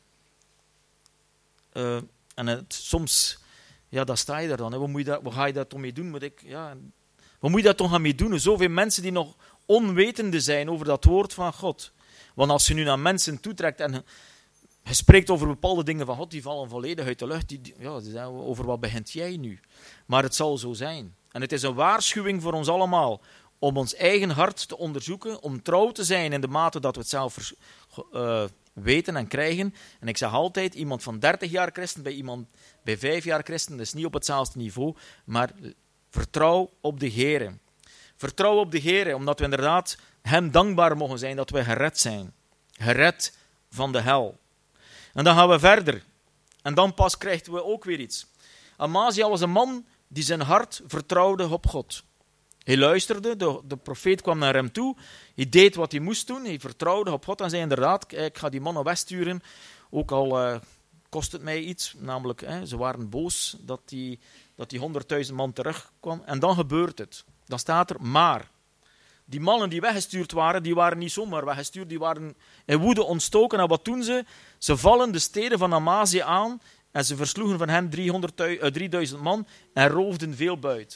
Uh, en het, soms, ja, dan sta je daar dan. Hè. Wat, moet je daar, wat ga je daar toch mee doen? Moet ik, ja, wat moet je daar toch aan mee doen? Zoveel mensen die nog onwetende zijn over dat woord van God. Want als je nu naar mensen toetrekt en je spreekt over bepaalde dingen van God, die vallen volledig uit de lucht. Die, die, ja, over wat begint jij nu? Maar het zal zo zijn. En het is een waarschuwing voor ons allemaal om ons eigen hart te onderzoeken, om trouw te zijn in de mate dat we het zelf uh, weten en krijgen. En ik zeg altijd, iemand van dertig jaar christen bij iemand bij vijf jaar christen, dat is niet op hetzelfde niveau, maar vertrouw op de Heere. Vertrouw op de Heere, omdat we inderdaad hem dankbaar mogen zijn dat we gered zijn. Gered van de hel. En dan gaan we verder. En dan pas krijgen we ook weer iets. Amazia was een man die zijn hart vertrouwde op God. Hij luisterde, de, de profeet kwam naar hem toe. Hij deed wat hij moest doen. Hij vertrouwde op God en zei inderdaad, ik ga die mannen wegsturen. Ook al uh, kost het mij iets. Namelijk, hè, ze waren boos dat die, dat die honderdduizend man terugkwam. En dan gebeurt het. Dan staat er maar. Die mannen die weggestuurd waren, die waren niet zomaar weggestuurd. Die waren in woede ontstoken. En wat doen ze? Ze vallen de steden van Amazië aan en ze versloegen van hen drieduizend man en roofden veel buit.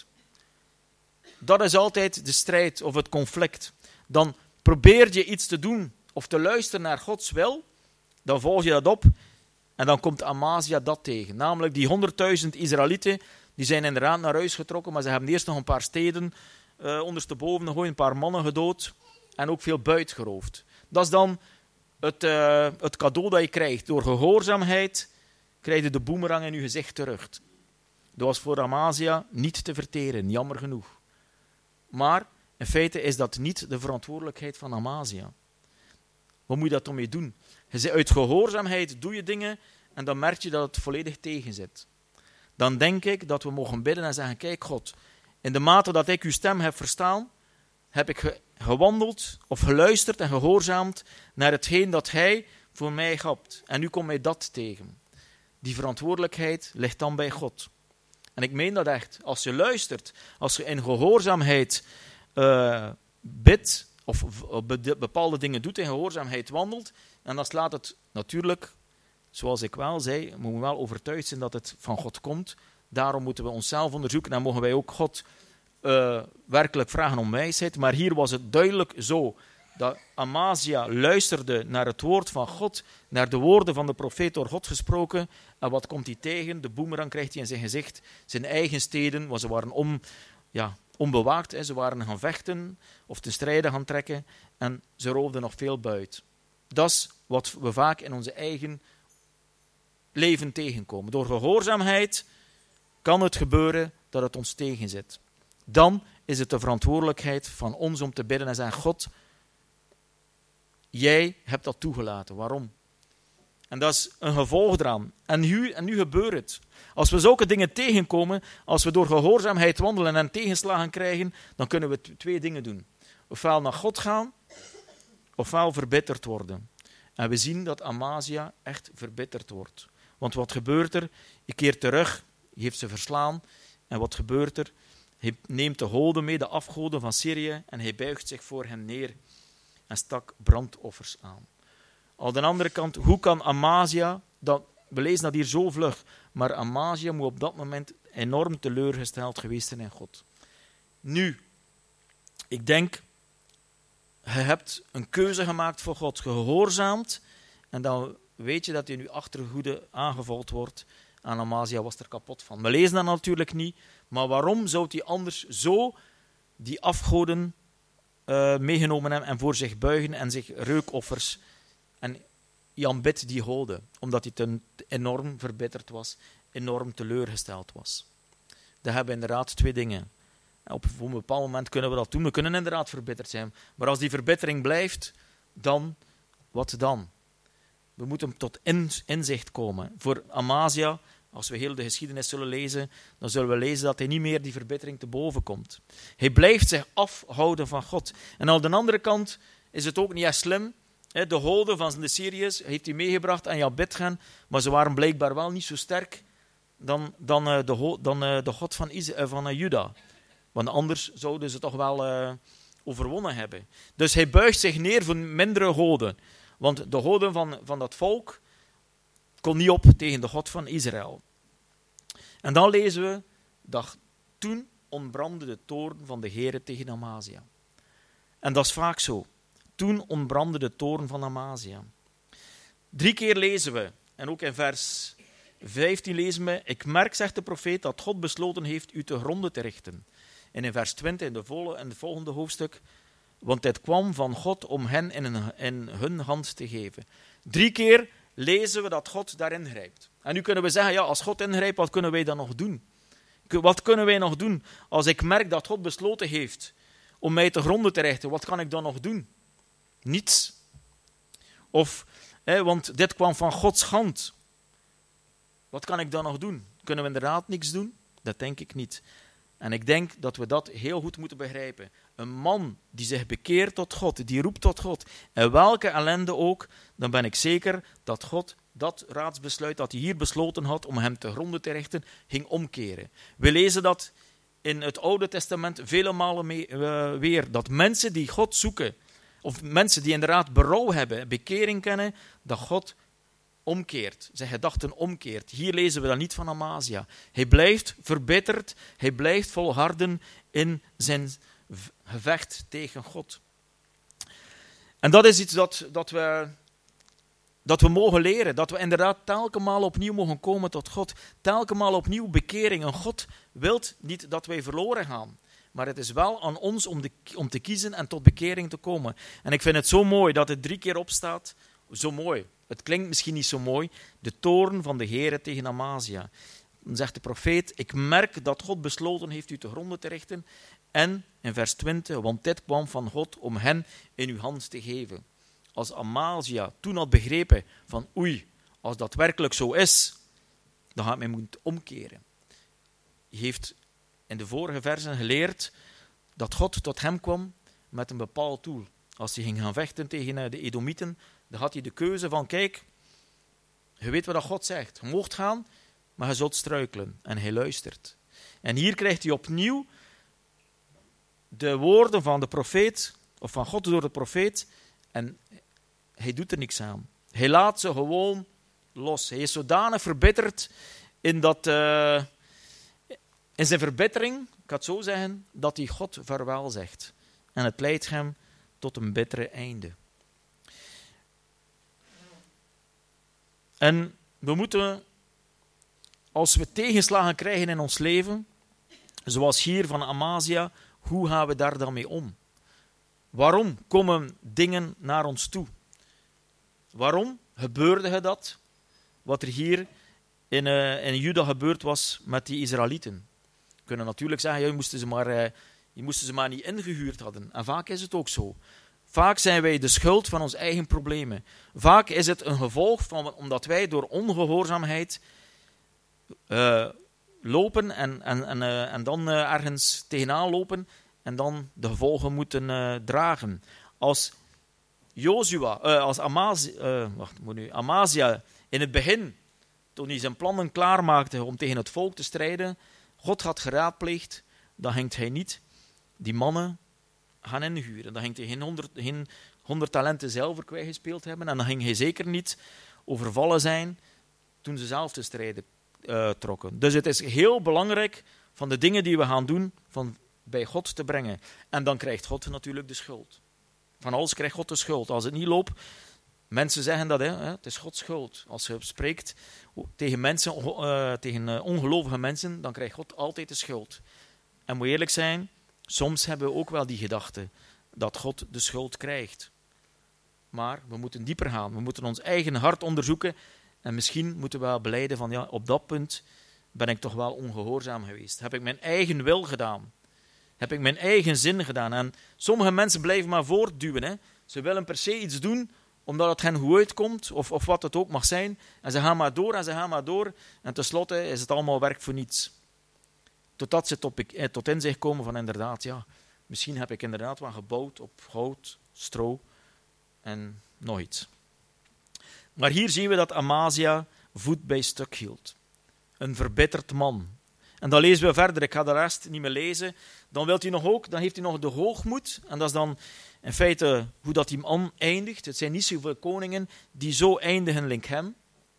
Dat is altijd de strijd of het conflict. Dan probeer je iets te doen of te luisteren naar Gods wil, dan volg je dat op en dan komt Amazië dat tegen. Namelijk die honderdduizend Israëlieten, die zijn inderdaad naar huis getrokken, maar ze hebben eerst nog een paar steden uh, ondersteboven gegooid, een paar mannen gedood en ook veel buit geroofd. Dat is dan het, uh, het cadeau dat je krijgt. Door gehoorzaamheid krijg je de boemerang in je gezicht terug. Dat was voor Amazië niet te verteren, jammer genoeg. Maar in feite is dat niet de verantwoordelijkheid van Amazië. Wat moet je dat ermee doen? Je zegt, uit gehoorzaamheid doe je dingen en dan merk je dat het volledig tegen zit. Dan denk ik dat we mogen bidden en zeggen, kijk God, in de mate dat ik uw stem heb verstaan, heb ik ge- gewandeld of geluisterd en gehoorzaamd naar hetgeen dat hij voor mij gapt. En nu komt mij dat tegen. Die verantwoordelijkheid ligt dan bij God. En ik meen dat echt. Als je luistert, als je in gehoorzaamheid uh, bidt, of bepaalde dingen doet, in gehoorzaamheid wandelt, en dan slaat het natuurlijk, zoals ik wel zei, moeten we wel overtuigd zijn dat het van God komt. Daarom moeten we onszelf onderzoeken en mogen wij ook God uh, werkelijk vragen om wijsheid. Maar hier was het duidelijk zo, dat Amazië luisterde naar het woord van God, naar de woorden van de profeet door God gesproken. En wat komt hij tegen? De boemerang krijgt hij in zijn gezicht. Zijn eigen steden, want ze waren om, ja, onbewaakt. Hè. Ze waren gaan vechten of te strijden gaan trekken. En ze roofden nog veel buit. Dat is wat we vaak in onze eigen leven tegenkomen. Door gehoorzaamheid kan het gebeuren dat het ons tegenzit. Dan is het de verantwoordelijkheid van ons om te bidden en zeggen, God, jij hebt dat toegelaten. Waarom? En dat is een gevolg eraan. En nu, en nu gebeurt het. Als we zulke dingen tegenkomen, als we door gehoorzaamheid wandelen en tegenslagen krijgen, dan kunnen we t- twee dingen doen. Ofwel naar God gaan, ofwel verbitterd worden. En we zien dat Amazië echt verbitterd wordt. Want wat gebeurt er? Je keert terug, je heeft ze verslaan. En wat gebeurt er? Hij neemt de hoden mee, de afgoden van Syrië, en hij buigt zich voor hen neer en stak brandoffers aan. Aan de andere kant, hoe kan Amazië, dat, we lezen dat hier zo vlug, maar Amazië moet op dat moment enorm teleurgesteld geweest zijn in God. Nu, ik denk, je hebt een keuze gemaakt voor God, gehoorzaamd, en dan weet je dat je nu achtergoede aangevallen wordt. En Amazië was er kapot van. We lezen dat natuurlijk niet, maar waarom zou hij anders zo die afgoden uh, meegenomen hebben en voor zich buigen en zich reukoffers en Jan bidt die houden, omdat hij ten enorm verbitterd was, enorm teleurgesteld was. Dat hebben inderdaad twee dingen. Op een bepaald moment kunnen we dat doen. We kunnen inderdaad verbitterd zijn. Maar als die verbittering blijft, dan, wat dan? We moeten tot inzicht komen. Voor Amazië, als we heel de geschiedenis zullen lezen, dan zullen we lezen dat hij niet meer die verbittering te boven komt. Hij blijft zich afhouden van God. En aan de andere kant is het ook niet echt slim. De hoden van de Syriërs heeft hij meegebracht aan Jabit gaan, maar ze waren blijkbaar wel niet zo sterk dan, dan, de, dan de God van, Is- van Juda. Want anders zouden ze toch wel uh, overwonnen hebben. Dus hij buigt zich neer voor mindere goden. Want de goden van, van dat volk kon niet op tegen de God van Israël. En dan lezen we dat toen ontbrandde de toorn van de Heere tegen Amazië. En dat is vaak zo. Toen ontbrandde de toorn van Amazië. Drie keer lezen we, en ook in vers vijftien lezen we, ik merk, zegt de profeet, dat God besloten heeft u te gronden te richten. En in vers twintig, in, de volle, in het volgende hoofdstuk, want het kwam van God om hen in hun, in hun hand te geven. Drie keer lezen we dat God daarin grijpt. En nu kunnen we zeggen, ja, als God ingrijpt, wat kunnen wij dan nog doen? Wat kunnen wij nog doen als ik merk dat God besloten heeft om mij te gronden te richten? Wat kan ik dan nog doen? Niets. Of, hè, want dit kwam van Gods hand. Wat kan ik dan nog doen? Kunnen we inderdaad niks doen? Dat denk ik niet. En ik denk dat we dat heel goed moeten begrijpen. Een man die zich bekeert tot God, die roept tot God, en welke ellende ook, dan ben ik zeker dat God dat raadsbesluit dat hij hier besloten had om hem te gronden te richten, ging omkeren. We lezen dat in het Oude Testament vele malen mee, uh, weer. Dat mensen die God zoeken, of mensen die inderdaad berouw hebben, bekering kennen, dat God omkeert, zijn gedachten omkeert. Hier lezen we dat niet van Amazia. Hij blijft verbitterd, hij blijft volharden in zijn gevecht tegen God. En dat is iets dat, dat, we, dat we mogen leren, dat we inderdaad telkenmaal opnieuw mogen komen tot God. Telkenmaal opnieuw bekering. En God wil niet dat wij verloren gaan. Maar het is wel aan ons om, de, om te kiezen en tot bekering te komen. En ik vind het zo mooi dat het drie keer opstaat. Zo mooi. Het klinkt misschien niet zo mooi. De toorn van de Heere tegen Amazia. Dan zegt de profeet, ik merk dat God besloten heeft u te gronden te richten. En in vers twintig, want dit kwam van God om hen in uw hand te geven. Als Amazia toen had begrepen van oei, als dat werkelijk zo is, dan gaat men moeten omkeren. Hij heeft in de vorige versen geleerd dat God tot hem kwam met een bepaald doel. Als hij ging gaan vechten tegen de Edomieten, dan had hij de keuze van, kijk, je weet wat God zegt. Je moogt gaan, maar je zult struikelen. En hij luistert. En hier krijgt hij opnieuw de woorden van de profeet, of van God door de profeet, en hij doet er niks aan. Hij laat ze gewoon los. Hij is zodanig verbitterd in, dat, uh, in zijn verbittering, ik ga het zo zeggen, dat hij God vaarwel zegt. En het leidt hem tot een bittere einde. En we moeten, als we tegenslagen krijgen in ons leven, zoals hier van Amazia, hoe gaan we daar dan mee om? Waarom komen dingen naar ons toe? Waarom gebeurde het dat? Wat er hier in, uh, in Juda gebeurd was met die Israëlieten. We kunnen natuurlijk zeggen, ja, je, moesten ze maar, uh, je moesten ze maar niet ingehuurd hadden. En vaak is het ook zo. Vaak zijn wij de schuld van onze eigen problemen. Vaak is het een gevolg van omdat wij door ongehoorzaamheid uh, lopen en, en, en, uh, en dan uh, ergens tegenaan lopen en dan de gevolgen moeten uh, dragen. Als Jozua, uh, als Amazia, uh, wacht, moet nu, Amazia in het begin, toen hij zijn plannen klaarmaakte om tegen het volk te strijden, God had geraadpleegd, dan ging hij niet die mannen gaan inhuren. Dan ging hij geen honderd, geen honderd talenten zilver kwijtgespeeld hebben en dan ging hij zeker niet overvallen zijn toen ze zelf te strijden uh, trokken. Dus het is heel belangrijk van de dingen die we gaan doen, van bij God te brengen. En dan krijgt God natuurlijk de schuld. Van alles krijgt God de schuld. Als het niet loopt, mensen zeggen dat, hè, het is Gods schuld. Als je spreekt tegen mensen, uh, tegen ongelovige mensen, dan krijgt God altijd de schuld. En moet eerlijk zijn, soms hebben we ook wel die gedachte dat God de schuld krijgt. Maar we moeten dieper gaan. We moeten ons eigen hart onderzoeken. En misschien moeten we wel belijden van, ja, op dat punt ben ik toch wel ongehoorzaam geweest. Heb ik mijn eigen wil gedaan? Heb ik mijn eigen zin gedaan? En sommige mensen blijven maar voortduwen. Hè. Ze willen per se iets doen, omdat het hen goed uitkomt, of, of wat het ook mag zijn. En ze gaan maar door en ze gaan maar door. En tenslotte is het allemaal werk voor niets. Totdat ze tot, tot inzicht komen van inderdaad, ja, misschien heb ik inderdaad wat gebouwd op hout, stro en nog iets. Maar hier zien we dat Amazia voet bij stuk hield. Een verbitterd man. En dan lezen we verder, ik ga de rest niet meer lezen. Dan, wilt hij nog ook, dan heeft hij nog de hoogmoed. En dat is dan in feite hoe dat die man eindigt. Het zijn niet zoveel koningen die zo eindigen link hem.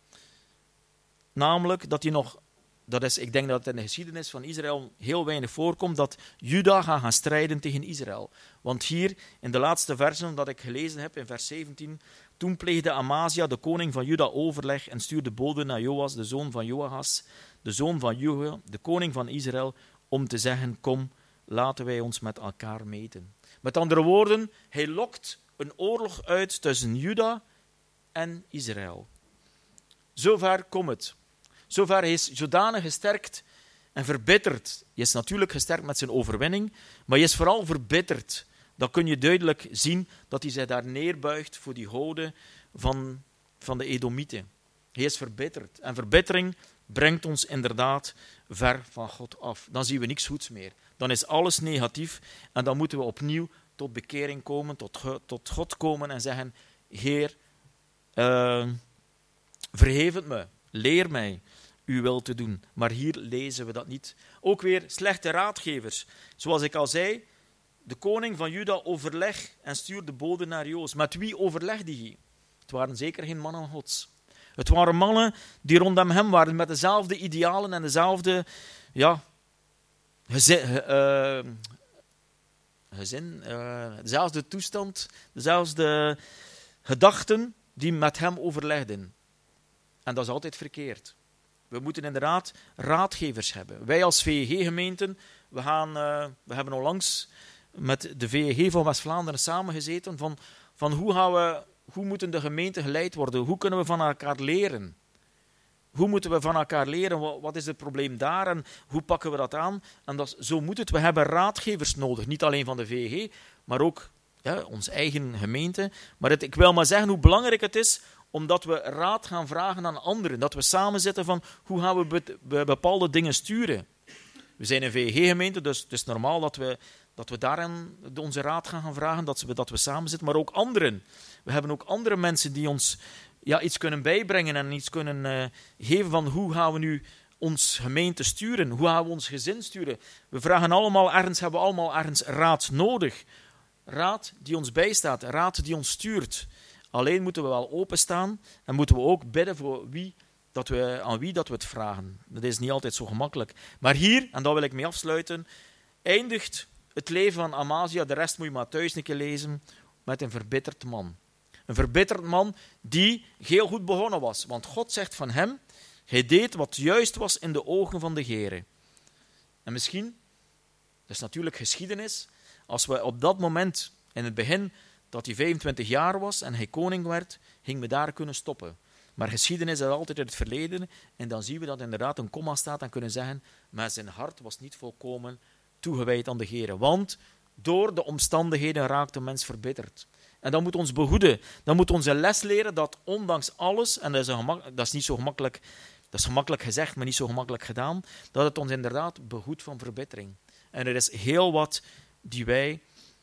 Namelijk dat hij nog, dat is, ik denk dat het in de geschiedenis van Israël heel weinig voorkomt, dat Juda gaat gaan strijden tegen Israël. Want hier in de laatste versen dat ik gelezen heb, in vers zeventien, toen pleegde Amazia, de koning van Juda, overleg en stuurde boden naar Joas, de zoon van Joachas, de zoon van Juda, de koning van Israël, om te zeggen, kom, laten wij ons met elkaar meten. Met andere woorden, hij lokt een oorlog uit tussen Juda en Israël. Zover komt het. Zover hij is zodanig gesterkt en verbitterd. Hij is natuurlijk gesterkt met zijn overwinning, maar hij is vooral verbitterd. Dan kun je duidelijk zien dat hij zich daar neerbuigt voor die goden van, van de Edomieten. Hij is verbitterd. En verbittering brengt ons inderdaad ver van God af. Dan zien we niks goeds meer. Dan is alles negatief en dan moeten we opnieuw tot bekering komen, tot, tot God komen en zeggen, Heer, uh, Vergeef het me, leer mij uw wil te doen. Maar hier lezen we dat niet. Ook weer slechte raadgevers. Zoals ik al zei, de koning van Juda overleg en stuurde boden naar Joos. Met wie overlegde hij? Het waren zeker geen mannen Gods. Het waren mannen die rondom hem waren met dezelfde idealen en dezelfde ja, gezin, uh, gezin uh, dezelfde toestand, dezelfde gedachten die met hem overlegden. En dat is altijd verkeerd. We moeten inderdaad raadgevers hebben. Wij als V E G-gemeenten, we, gaan, uh, we hebben onlangs met de V E G van West-Vlaanderen samengezeten van, van hoe, gaan we, hoe moeten de gemeenten geleid worden? Hoe kunnen we van elkaar leren? Hoe moeten we van elkaar leren? Wat, wat is het probleem daar en hoe pakken we dat aan? En dat, zo moet het. We hebben raadgevers nodig. Niet alleen van de V E G, maar ook ja, onze eigen gemeente. Maar het, ik wil maar zeggen hoe belangrijk het is omdat we raad gaan vragen aan anderen. Dat we samen zitten van hoe gaan we be- be- bepaalde dingen sturen. We zijn een V E G-gemeente, dus het is normaal dat we, dat we daarin onze raad gaan, gaan vragen, dat we, dat we samen zitten. Maar ook anderen. We hebben ook andere mensen die ons ja, iets kunnen bijbrengen en iets kunnen uh, geven van hoe gaan we nu ons gemeente sturen. Hoe gaan we ons gezin sturen. We vragen allemaal ergens, hebben we allemaal ergens raad nodig. Raad die ons bijstaat, raad die ons stuurt. Alleen moeten we wel openstaan en moeten we ook bidden voor wie dat we, aan wie dat we het vragen. Dat is niet altijd zo gemakkelijk. Maar hier, en daar wil ik mee afsluiten, eindigt het leven van Amazia, de rest moet je maar thuis een keer lezen, met een verbitterd man. Een verbitterd man die heel goed begonnen was. Want God zegt van hem, hij deed wat juist was in de ogen van de Heere. En misschien, dat is natuurlijk geschiedenis, als we op dat moment, in het begin, dat hij vijfentwintig jaar was en hij koning werd, ging we daar kunnen stoppen. Maar geschiedenis is altijd in het verleden en dan zien we dat inderdaad een komma staat en kunnen zeggen, maar zijn hart was niet volkomen toegewijd aan de Heere. Want door de omstandigheden raakt de mens verbitterd. En dat moet ons behoeden. Dan moet onze les leren dat ondanks alles, en dat is, een gemak, dat is niet zo gemakkelijk, dat is gemakkelijk gezegd, maar niet zo gemakkelijk gedaan, dat het ons inderdaad behoedt van verbittering. En er is heel wat die wij,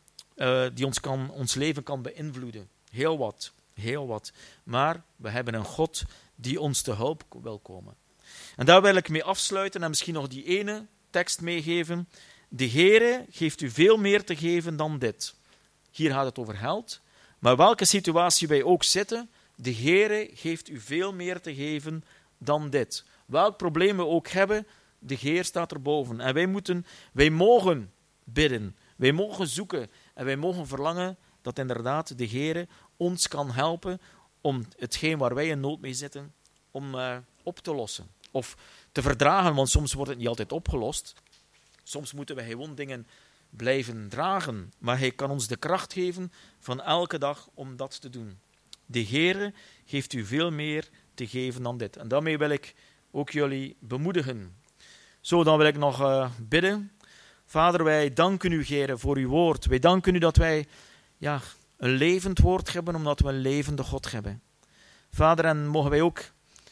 uh, die ons, kan, ons leven kan beïnvloeden. Heel wat, heel wat. Maar we hebben een God die ons te hulp wil komen. En daar wil ik mee afsluiten en misschien nog die ene tekst meegeven. De Heere geeft u veel meer te geven dan dit. Hier gaat het over geld. Maar welke situatie wij ook zitten, de Heere geeft u veel meer te geven dan dit. Welk probleem we ook hebben, de Heer staat erboven. En wij moeten, wij mogen bidden, wij mogen zoeken en wij mogen verlangen dat inderdaad de Heere ons kan helpen om hetgeen waar wij in nood mee zitten, om uh, op te lossen. Of te verdragen, want soms wordt het niet altijd opgelost. Soms moeten we gewoon dingen blijven dragen, maar hij kan ons de kracht geven van elke dag om dat te doen. De Heere geeft u veel meer te geven dan dit. En daarmee wil ik ook jullie bemoedigen. Zo, dan wil ik nog uh, bidden. Vader, wij danken u, Heere, voor uw woord. Wij danken u dat wij ja, een levend woord hebben, omdat we een levende God hebben. Vader, en mogen wij ook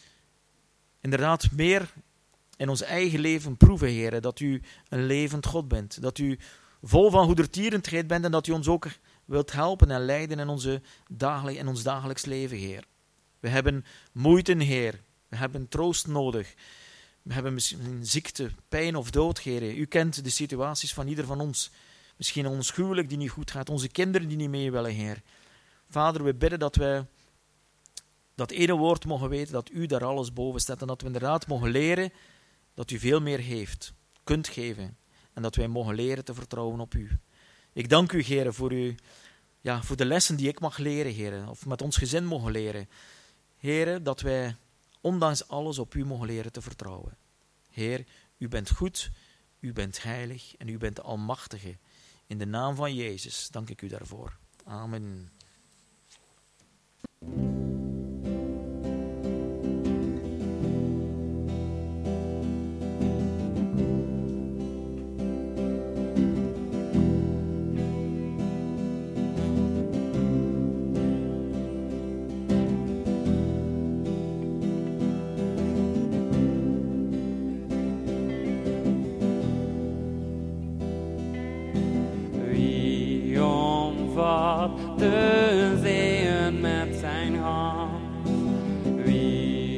inderdaad meer in ons eigen leven proeven, Heere, dat u een levend God bent. Dat u vol van goedertierenheid bent en dat u ons ook wilt helpen en leiden in, onze dagelijk, in ons dagelijks leven, Heer. We hebben moeite, Heer. We hebben troost nodig. We hebben misschien ziekte, pijn of dood, Heer. U kent de situaties van ieder van ons. Misschien ons huwelijk die niet goed gaat, onze kinderen die niet mee willen, Heer. Vader, we bidden dat we dat ene woord mogen weten, dat u daar alles boven staat en dat we inderdaad mogen leren dat u veel meer heeft, kunt geven en dat wij mogen leren te vertrouwen op u. Ik dank u, Heer, voor, u, ja, voor de lessen die ik mag leren, Heer, of met ons gezin mogen leren. Heer, dat wij ondanks alles op u mogen leren te vertrouwen. Heer, u bent goed, u bent heilig en u bent de Almachtige. In de naam van Jezus dank ik u daarvoor. Amen. De zeeën met zijn hand, wie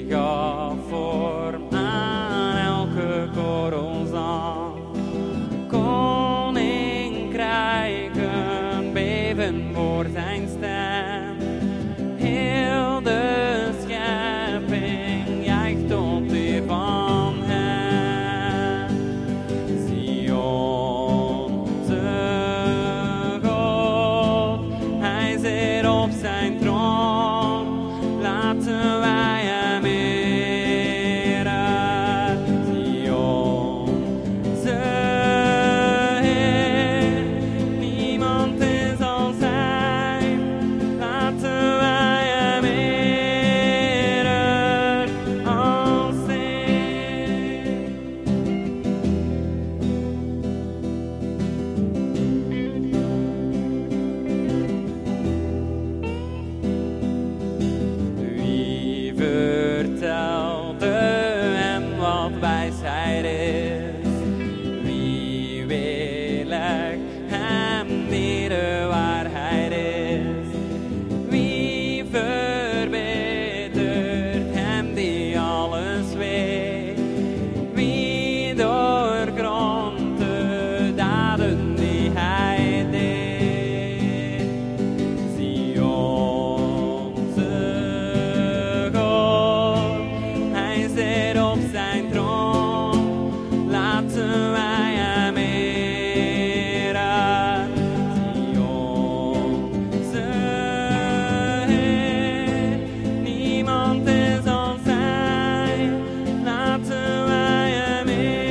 op zijn troon. Laten wij hem eren. Zion'se Heer, niemand is als hij. Laten wij hem eren als Heer. Wie vertelde hem wat wijsheid is? Wie willig hem leren waar hij is? Wie verbetert hem die alles weet? Wie doorgrondt de daden die hij deed? Zion'se God, hij zit op zijn troon. Laten wij hem eren. Zion'se Heer, niemand is als hij. Laten wij hem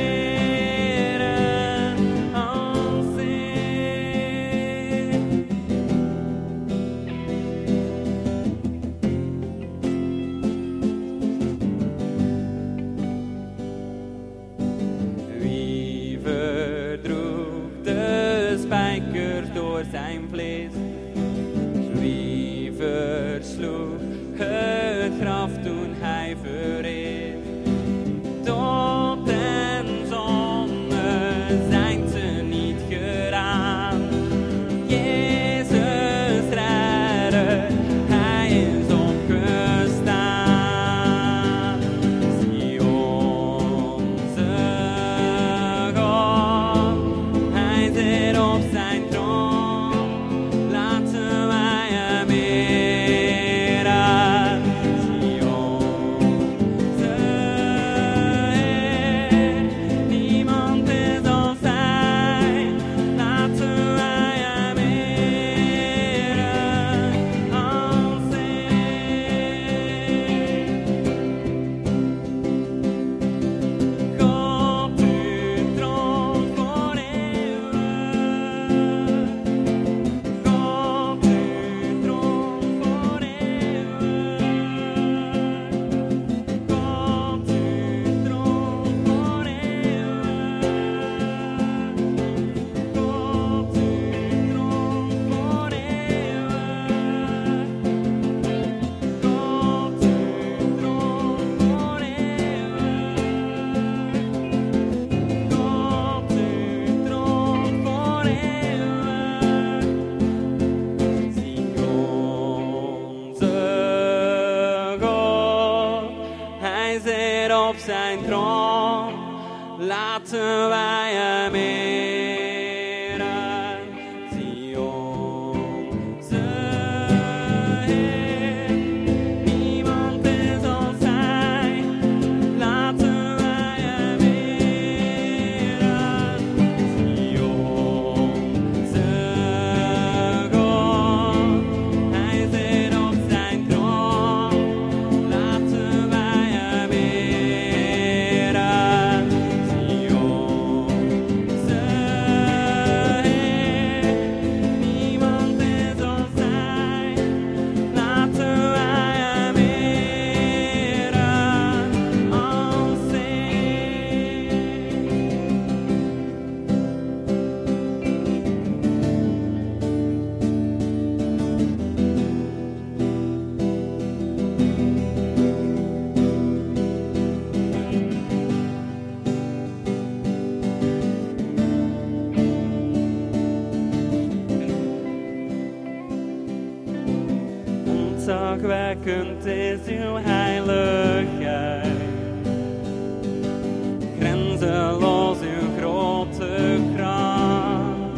eren als Heer. Wie verdroeg de spijkers door zijn vlees? Wie versloeg het graf toen hij verrees? Dood en zonde zijn ze niet gedaan. Jezus redder, hij is opgestaan. Zion'se God, hij zit op zijn troon. Laten wij hem eren. Zion'se Heer, niemand is als hij. Laten wij hem eren als Heer. God, u troont voor eeuwig. God, u troont voor eeuwig. God, u troont voor eeuwig. God, u troont voor eeuwig. God, u troont voor eeuwig. God, u troont voor eeuwig. Zion'se God, hij zit op zijn troon. Laten wij hem eren. Zion'se Heer, niemand is als hij. Laten wij hem eren. Zion'se God, hij zit op zijn troon. Laten wij hem eren. Zion'se ontzagwekkend is uw heiligheid. Grenzeloos uw grote kracht.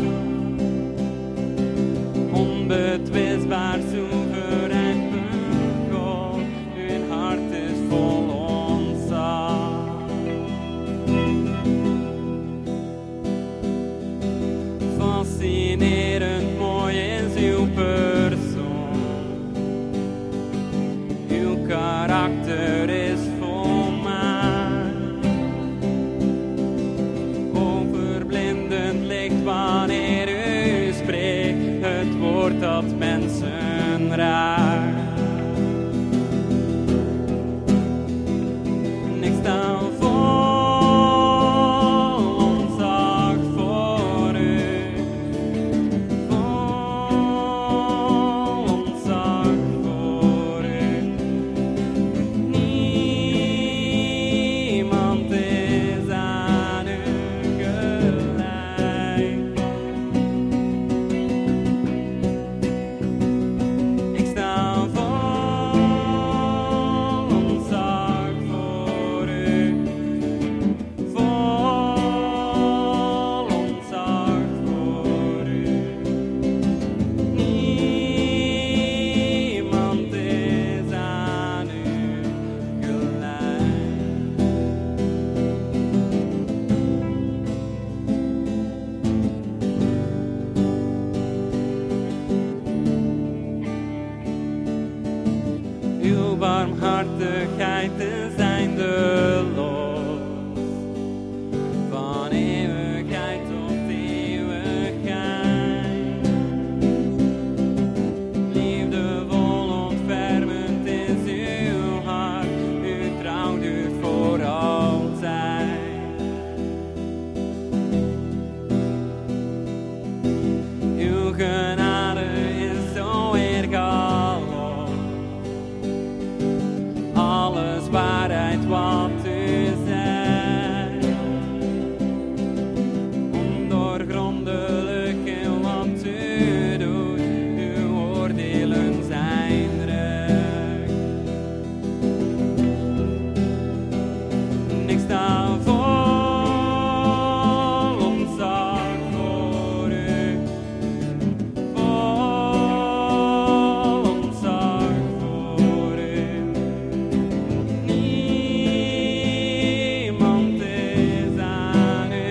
Onbetwistbaar, soeverein puur God. Uw hart is vol ontzag. Fascinerend mooi is uw persoon. Uw barmhartigheid zijn de los. Van eeuwigheid tot eeuwigheid. Liefdevol ontfermend is uw hart. Uw trouw duurt voor altijd. Uw genade is zo eerlijk. Alles waarheid wat u zegt. Ondoorgrondelijk in wat u doet. Uw oordelen zijn recht. Niks staat vol ontzag voor u. Vol ontzag voor u. Niemand is aan u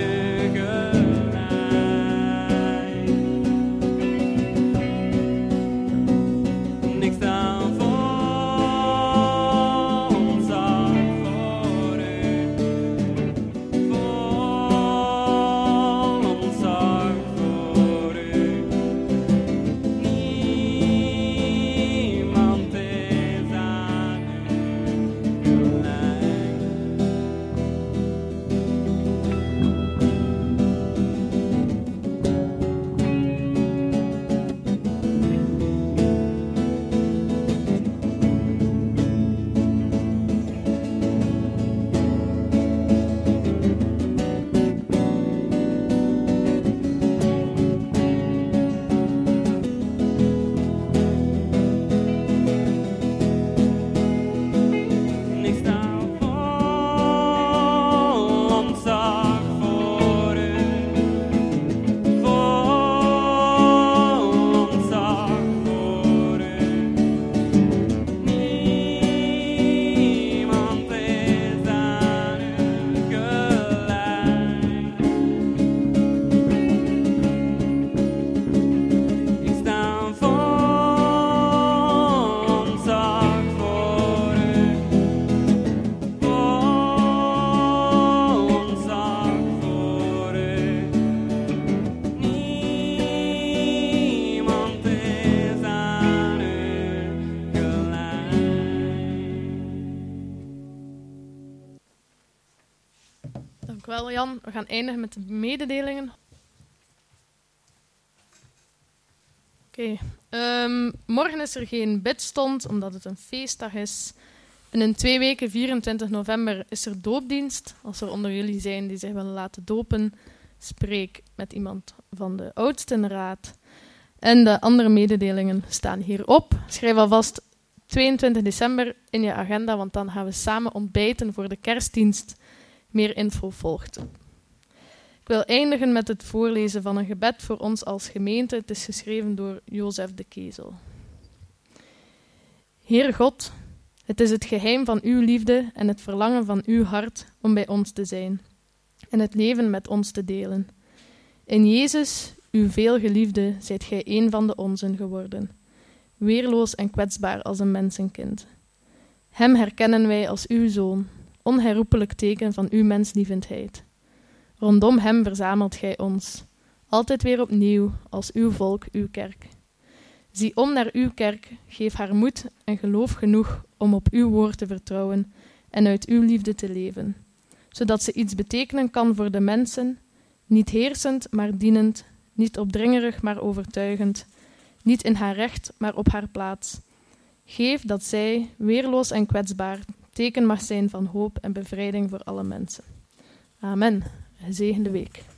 gelijk. Niks dan vol ontzag voor u. Vol ontzag voor u. Niemand is aan u gelijk. Niks dan vol ontzag voor u. Vol ontzag voor u. Niemand is aan u gelijk. Ik sta vol ontzag voor u. Vol ontzag voor u. Niemand is aan u gelijk. Dank u wel, Jan. We gaan eindigen met de mededelingen. Oké. Ehm, morgen is er geen bidstond, omdat het een feestdag is. Binnen twee weken, vierentwintig november, is er doopdienst. Als er onder jullie zijn die zich willen laten dopen, spreek met iemand van de oudstenraad. En de andere mededelingen staan hierop. Schrijf alvast tweeëntwintig december in je agenda, want dan gaan we samen ontbijten voor de kerstdienst. Meer info volgt. Ik wil eindigen met het voorlezen van een gebed voor ons als gemeente. Het is geschreven door Jozef de Kezel. Heer God, het is het geheim van uw liefde en het verlangen van uw hart om bij ons te zijn en het leven met ons te delen. In Jezus, uw veelgeliefde, zijt gij een van de onzen geworden, weerloos en kwetsbaar als een mensenkind. Hem herkennen wij als uw zoon, onherroepelijk teken van uw menslievendheid. Rondom hem verzamelt gij ons, altijd weer opnieuw, als uw volk, uw kerk. Zie om naar uw kerk, geef haar moed en geloof genoeg om op uw woord te vertrouwen en uit uw liefde te leven, zodat ze iets betekenen kan voor de mensen, niet heersend, maar dienend, niet opdringerig, maar overtuigend, niet in haar recht, maar op haar plaats. Geef dat zij, weerloos en kwetsbaar, teken mag zijn van hoop en bevrijding voor alle mensen. Amen. Een gezegende week.